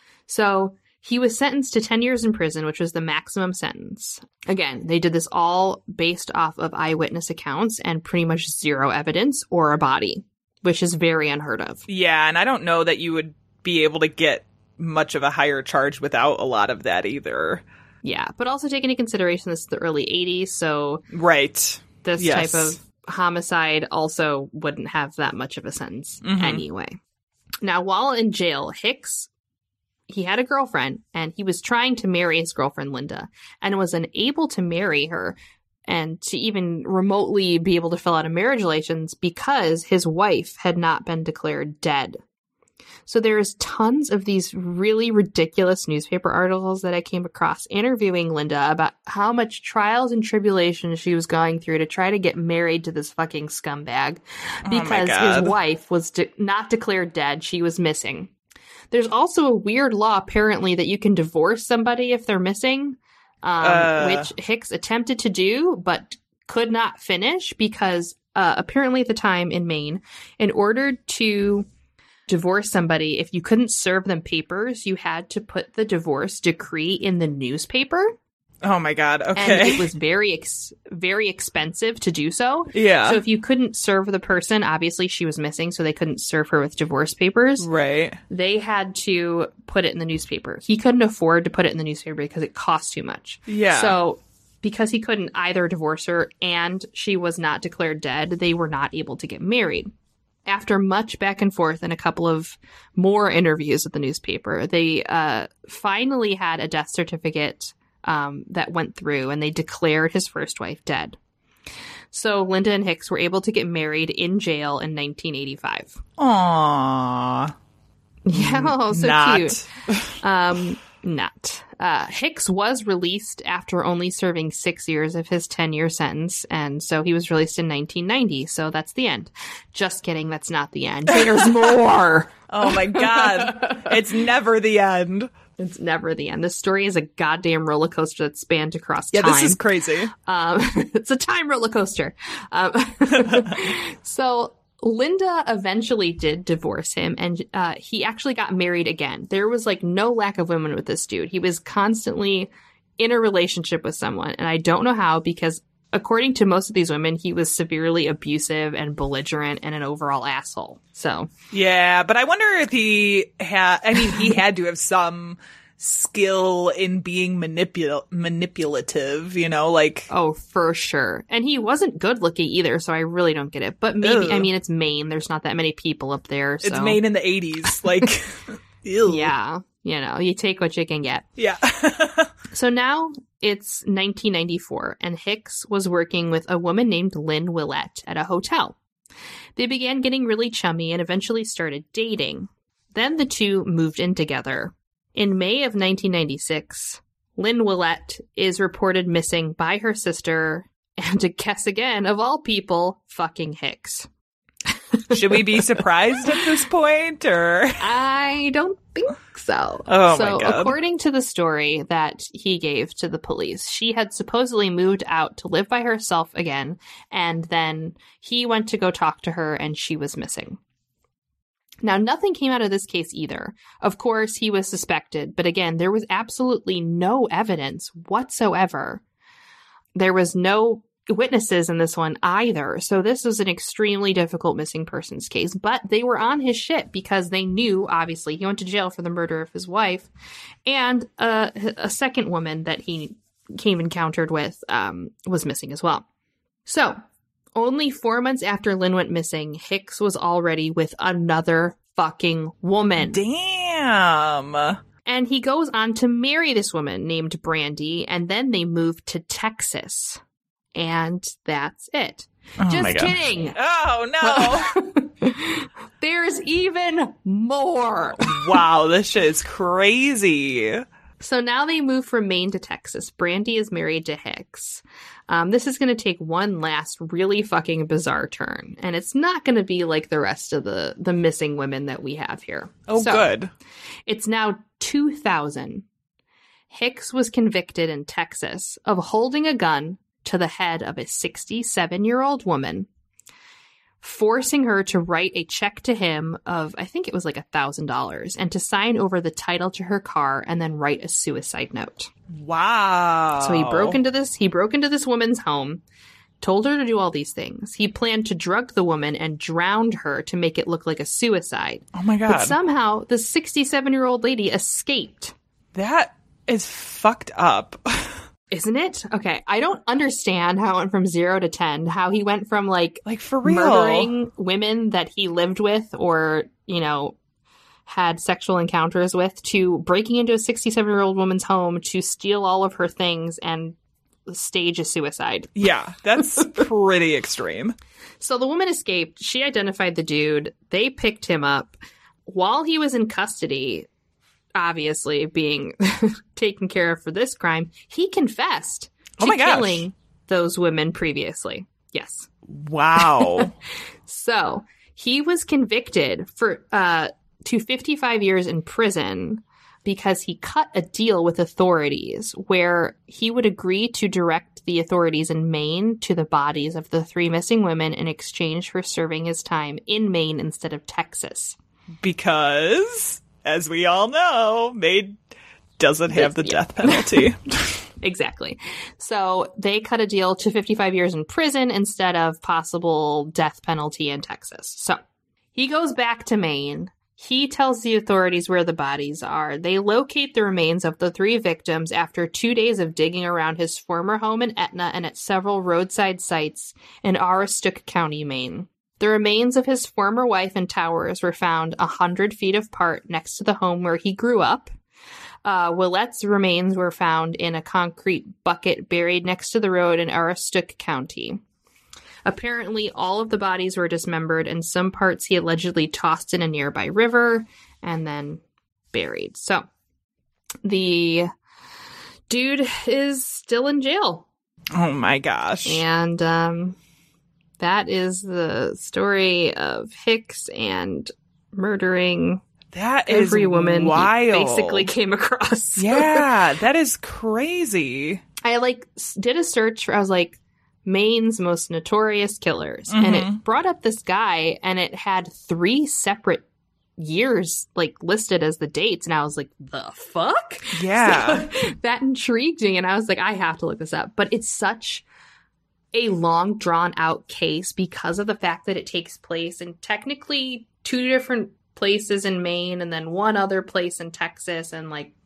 So he was sentenced to ten years in prison, which was the maximum sentence. Again, they did this all based off of eyewitness accounts and pretty much zero evidence or a body, which is very unheard of. Yeah, and I don't know that you would be able to get much of a higher charge without a lot of that either. Yeah, but also take into consideration this is the early eighties, so right. this yes. type of homicide also wouldn't have that much of a sentence mm-hmm. anyway. Now, while in jail, Hicks, he had a girlfriend, and he was trying to marry his girlfriend, Linda, and was unable to marry her and to even remotely be able to fill out a marriage license because his wife had not been declared dead. So there's tons of these really ridiculous newspaper articles that I came across interviewing Linda about how much trials and tribulations she was going through to try to get married to this fucking scumbag because oh his wife was de- not declared dead. She was missing. There's also a weird law, apparently, that you can divorce somebody if they're missing, um, uh. which Hicks attempted to do, but could not finish because uh, apparently at the time in Maine, in order to divorce somebody, if you couldn't serve them papers, you had to put the divorce decree in the newspaper. Oh my God. Okay. And it was very, ex- very expensive to do so. Yeah. So if you couldn't serve the person, obviously she was missing, so they couldn't serve her with divorce papers. Right. They had to put it in the newspaper. He couldn't afford to put it in the newspaper because it cost too much. Yeah. So because he couldn't either divorce her and she was not declared dead, they were not able to get married. After much back and forth and a couple of more interviews with the newspaper, they uh, finally had a death certificate um, that went through, and they declared his first wife dead. So Linda and Hicks were able to get married in jail in nineteen eighty-five. Aww. Yeah, oh, so not. cute. Um, not. Uh, Hicks was released after only serving six years of his ten-year sentence, and so he was released in nineteen ninety, so that's the end. Just kidding, that's not the end. There's more! Oh my God. It's never the end. It's never the end. This story is a goddamn roller coaster that spanned across yeah, time. Yeah, this is crazy. Um, it's a time roller coaster. Um, so Linda eventually did divorce him, and uh, he actually got married again. There was like no lack of women with this dude. He was constantly in a relationship with someone, and I don't know how, because according to most of these women, he was severely abusive and belligerent and an overall asshole. So yeah, but I wonder if he had, I mean, he had to have some skill in being manipul- manipulative, you know, like, Oh, for sure. And he wasn't good looking either, so I really don't get it. But maybe, Ugh. I mean, it's Maine. There's not that many people up there. So. it's made in the eighties. Like, ew. Yeah. You know, you take what you can get. Yeah. So now it's nineteen ninety-four, and Hicks was working with a woman named Lynn Willett at a hotel. They began getting really chummy and eventually started dating. Then the two moved in together. In May of nineteen ninety-six, Lynn Willett is reported missing by her sister, and to guess again, of all people, fucking Hicks. Should we be surprised at this point, or? I don't think so. Oh, so, my God. according to the story that he gave to the police, she had supposedly moved out to live by herself again, and then he went to go talk to her, and she was missing. Now, nothing came out of this case either. Of course, he was suspected, but again, there was absolutely no evidence whatsoever. There was no witnesses in this one either. So this was an extremely difficult missing persons case, but they were on his shit because they knew, obviously, he went to jail for the murder of his wife, and uh, a second woman that he came encountered with um, was missing as well. So only four months after Lynn went missing, Hicks was already with another fucking woman. Damn. And he goes on to marry this woman named Brandy, and then they moved to Texas. And that's it. Oh Just my gosh. kidding. Oh, no. There's even more. Wow, this shit is crazy. So now they move from Maine to Texas. Brandy is married to Hicks. Um, this is going to take one last really fucking bizarre turn. And it's not going to be like the rest of the, the missing women that we have here. Oh, So, good. It's now two thousand. Hicks was convicted in Texas of holding a gun to the head of a sixty-seven-year-old woman, forcing her to write a check to him of, I think it was like a thousand dollars, and to sign over the title to her car and then write a suicide note. Wow. So he broke into this, he broke into this woman's home, told her to do all these things. He planned to drug the woman and drowned her to make it look like a suicide. Oh my God. But somehow the sixty-seven-year-old lady escaped. That is fucked up. Isn't it? Okay. I don't understand how it went from zero to ten, how he went from like, Like, for real. murdering women that he lived with or, you know, had sexual encounters with to breaking into a sixty-seven-year-old woman's home to steal all of her things and stage a suicide. Yeah, that's pretty extreme. So the woman escaped. She identified the dude. They picked him up. While he was in custody, obviously being taken care of for this crime, he confessed to Oh my gosh. killing those women previously. Yes. Wow. So he was convicted for uh, to fifty-five years in prison because he cut a deal with authorities where he would agree to direct the authorities in Maine to the bodies of the three missing women in exchange for serving his time in Maine instead of Texas. Because, as we all know, Maine doesn't have the Yeah. death penalty. Exactly. So they cut a deal to fifty-five years in prison instead of possible death penalty in Texas. So he goes back to Maine. He tells the authorities where the bodies are. They locate the remains of the three victims after two days of digging around his former home in Etna and at several roadside sites in Aroostook County, Maine. The remains of his former wife and Towers were found a hundred feet apart next to the home where he grew up. Uh, Willett's remains were found in a concrete bucket buried next to the road in Aroostook County. Apparently, all of the bodies were dismembered, and some parts he allegedly tossed in a nearby river and then buried. So, the dude is still in jail. Oh my gosh. And um, that is the story of Hicks and murdering That is every woman wild. he basically came across. Yeah, that is crazy. I like s- did a search for, I was like, Maine's most notorious killers. And it brought up this guy, and it had three separate years like listed as the dates. And I was like, the fuck? Yeah. So, that intrigued me. And I was like, I have to look this up. But it's such a long, drawn out case because of the fact that it takes place in technically two different places in Maine and then one other place in Texas. And like,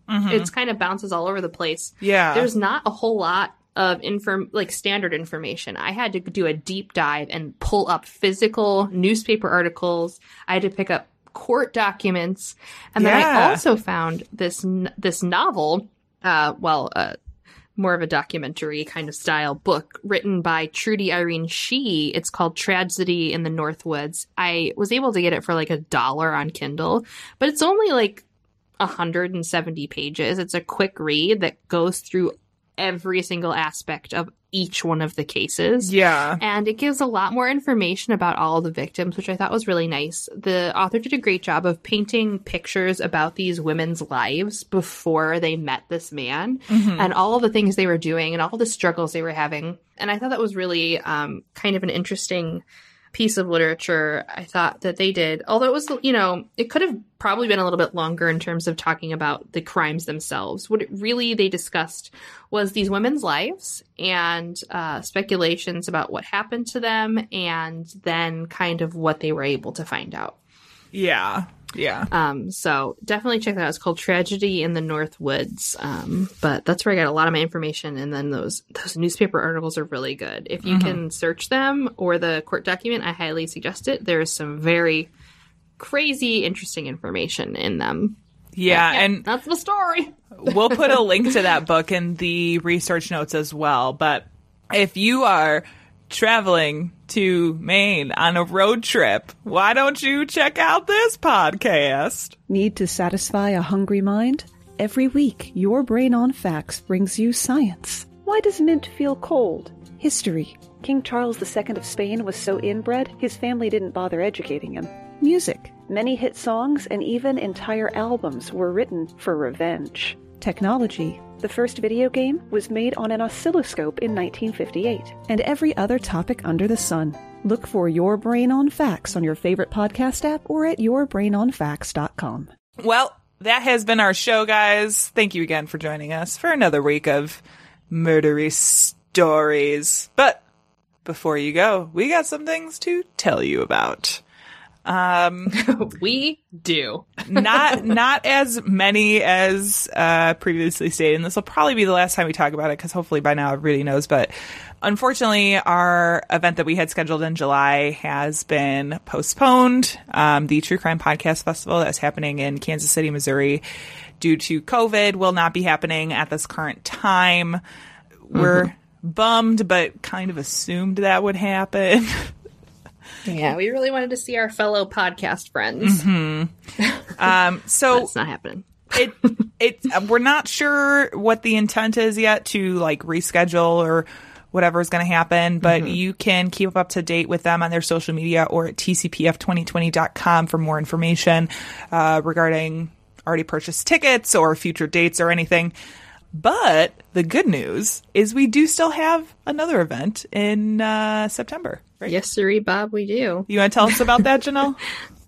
Mm-hmm. It's kind of bounces all over the place. Yeah. There's not a whole lot of inform like standard information. I had to do a deep dive and pull up physical newspaper articles. I had to pick up court documents, and then Yeah. I also found this n- this novel, uh, well, uh, more of a documentary kind of style book written by Trudy Irene Shee. It's called Tragedy in the Northwoods. I was able to get it for like a dollar on Kindle, but it's only like one hundred seventy pages. It's a quick read that goes through every single aspect of each one of the cases. Yeah. And it gives a lot more information about all the victims, which I thought was really nice. The author did a great job of painting pictures about these women's lives before they met this man Mm-hmm. and all of the things they were doing and all the struggles they were having. And I thought that was really um, kind of an interesting piece of literature. I thought that they did, although it was, you know, it could have probably been a little bit longer in terms of talking about the crimes themselves. What it really they discussed was these women's lives and uh, speculations about what happened to them, and then kind of what they were able to find out. Yeah. Yeah. Um, so definitely check that out. It's called Tragedy in the Northwoods. Um, but that's where I got a lot of my information. And then those those newspaper articles are really good. If you Mm-hmm. can search them or the court document, I highly suggest it. There's some very crazy, interesting information in them. Yeah. Yeah, And that's the story. we'll put a link to that book in the research notes as well. But if you are traveling to Maine on a road trip, why don't you check out this podcast? Need to satisfy a hungry mind? Every week, Your Brain on Facts brings you science. Why does mint feel cold? History. King Charles the Second of Spain was so inbred, his family didn't bother educating him. Music. Many hit songs and even entire albums were written for revenge. Technology. The first video game was made on an oscilloscope in nineteen fifty-eight. And every other topic under the sun. Look for Your Brain on Facts on your favorite podcast app or at your brain on facts dot com. Well, that has been our show, guys. Thank you again for joining us for another week of murdery stories. But before you go, we got some things to tell you about. Um, We do. not not as many as uh, previously stated, and this will probably be the last time we talk about it because hopefully by now everybody knows. But unfortunately, our event that we had scheduled in July has been postponed. Um, the True Crime Podcast Festival that's happening in Kansas City, Missouri, due to COVID, will not be happening at this current time. We're mm-hmm. bummed, but kind of assumed that would happen. Yeah, we really wanted to see our fellow podcast friends. Mm-hmm. Um, so That's not happening. it it we're not sure what the intent is yet to like reschedule or whatever is going to happen, but mm-hmm. you can keep up to date with them on their social media or at T C P F twenty twenty dot com for more information uh, regarding already purchased tickets or future dates or anything. But the good news is we do still have another event in uh, September. Right? Yes, sirree, Bob, we do. You want to tell us about that, Janelle?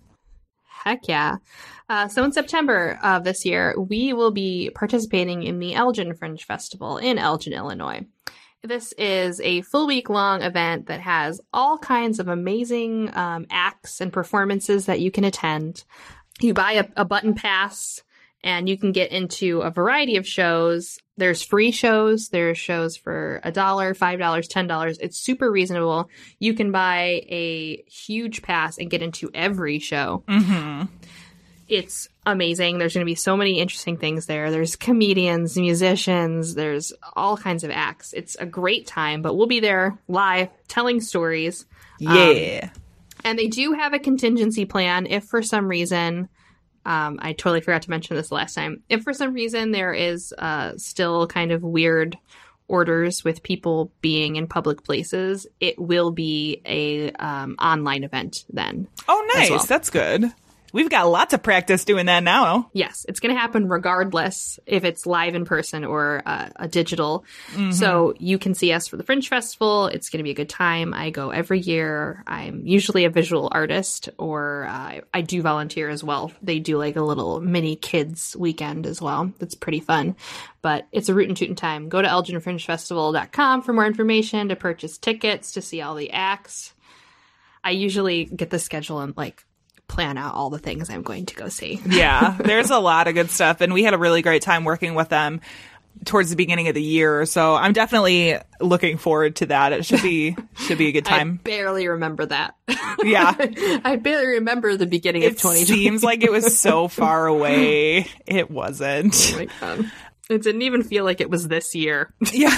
Heck yeah. Uh, so in September of this year, we will be participating in the Elgin Fringe Festival in Elgin, Illinois. This is a full week long event that has all kinds of amazing um, acts and performances that you can attend. You buy a, a button pass and you can get into a variety of shows. There's free shows. There's shows for a dollar, five dollars, ten dollars. It's super reasonable. You can buy a huge pass and get into every show. Mm-hmm. It's amazing. There's going to be so many interesting things there. There's comedians, musicians, there's all kinds of acts. It's a great time, but we'll be there live telling stories. Yeah. Um, and they do have a contingency plan if for some reason, um, I totally forgot to mention this last time, if for some reason there is uh, still kind of weird orders with people being in public places, it will be a um, online event then. Oh, nice. Well. That's good. We've got lots of practice doing that now. Yes, it's going to happen regardless if it's live in person or uh, a digital. Mm-hmm. So you can see us for the Fringe Festival. It's going to be a good time. I go every year. I'm usually a visual artist, or uh, I do volunteer as well. They do like a little mini kids weekend as well. That's pretty fun. But it's a rootin' tootin' time. Go to elgin fringe festival dot com for more information, to purchase tickets, to see all the acts. I usually get the schedule in like plan out all the things I'm going to go see. Yeah, there's a lot of good stuff. And we had a really great time working with them towards the beginning of the year. So I'm definitely looking forward to that. It should be should be a good time. I barely remember that. Yeah. I barely remember the beginning It of twenty twenty. seems like it was so far away. It wasn't. Oh my God. It didn't even feel like it was this year. Yeah,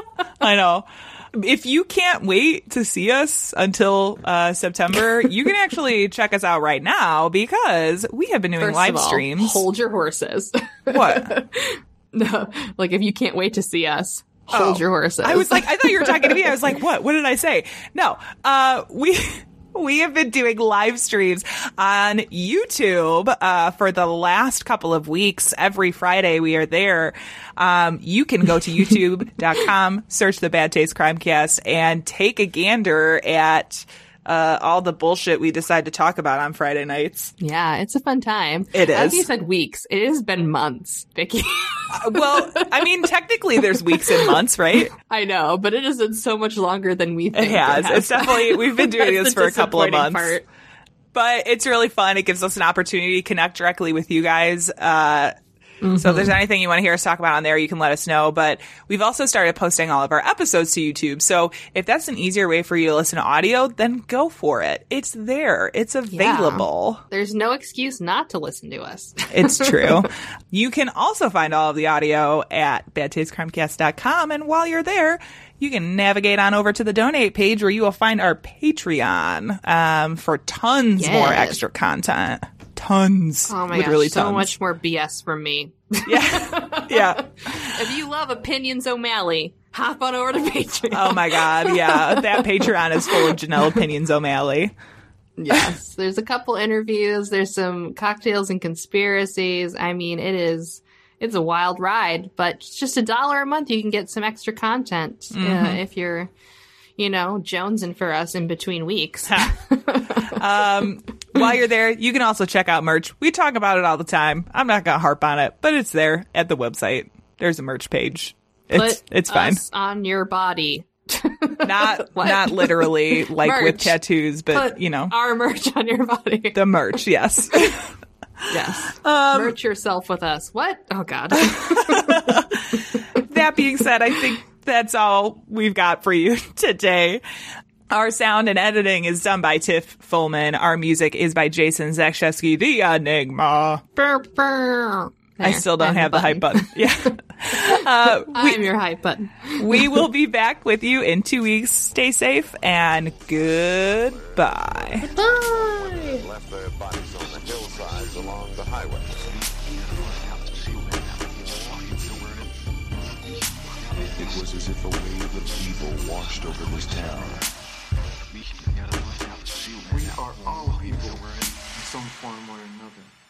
I know. If you can't wait to see us until uh, September, you can actually check us out right now because we have been doing First live of all, streams. Hold your horses. What? No, like if you can't wait to see us, hold Oh. your horses. I was like, I thought you were talking to me. I was like, what? What did I say? No, uh, we. We have been doing live streams on YouTube uh, for the last couple of weeks. Every Friday we are there. Um, you can go to youtube dot com, search the Bad Taste Crimecast, and take a gander at uh, all the bullshit we decide to talk about on Friday nights. yeah, it's a fun time. It As is. you said, weeks. It has been months, Vicky. Uh, well, I mean, technically there's weeks and months, right? I know, but it has been so much longer than we think. It has. It's definitely, we've been doing That's this the for a couple of disappointing months. part. But it's really fun. It gives us an opportunity to connect directly with you guys. Uh, So if there's anything you want to hear us talk about on there, you can let us know. But we've also started posting all of our episodes to YouTube. So if that's an easier way for you to listen to audio, then go for it. It's there. It's available. There's no excuse not to listen to us. It's true. You can also find all of the audio at bad taste crimecast dot com. And while you're there, you can navigate on over to the donate page where you will find our Patreon um, for tons Yes. more extra content. Tons. Oh my Literally gosh, so tons. much more B S from me. Yeah. Yeah. If you love Opinions O'Malley, hop on over to Patreon. Oh my God. Yeah. That Patreon is full of Janelle Opinions O'Malley. Yes. There's a couple interviews. There's some cocktails and conspiracies. I mean, it is, it's a wild ride, but it's just a dollar a month. You can get some extra content Mm-hmm. uh, if you're, you know, jonesing for us in between weeks. Um, while you're there, you can also check out merch. We talk about it all the time. I'm not going to harp on it, but it's there at the website. There's a merch page. It's, Put it's fine. us on your body. Not, What? not literally like with Merch. tattoos, but Put you know, our merch on your body. the merch. Yes. Yes. Um, merch yourself with us. What? Oh, God. That being said, I think that's all we've got for you today. Our sound and editing is done by Tiff Fullman. Our music is by Jason Zakshevsky, the Enigma. Burr, burr. I There, still don't I'm have the hype button. Yeah. Uh, I'm your hype button. we will be back with you in two weeks. Stay safe and goodbye. Bye. Left their bodies on the hillsides along the highway. It was as if a wave of evil washed over this town. We are all evil in some form or another.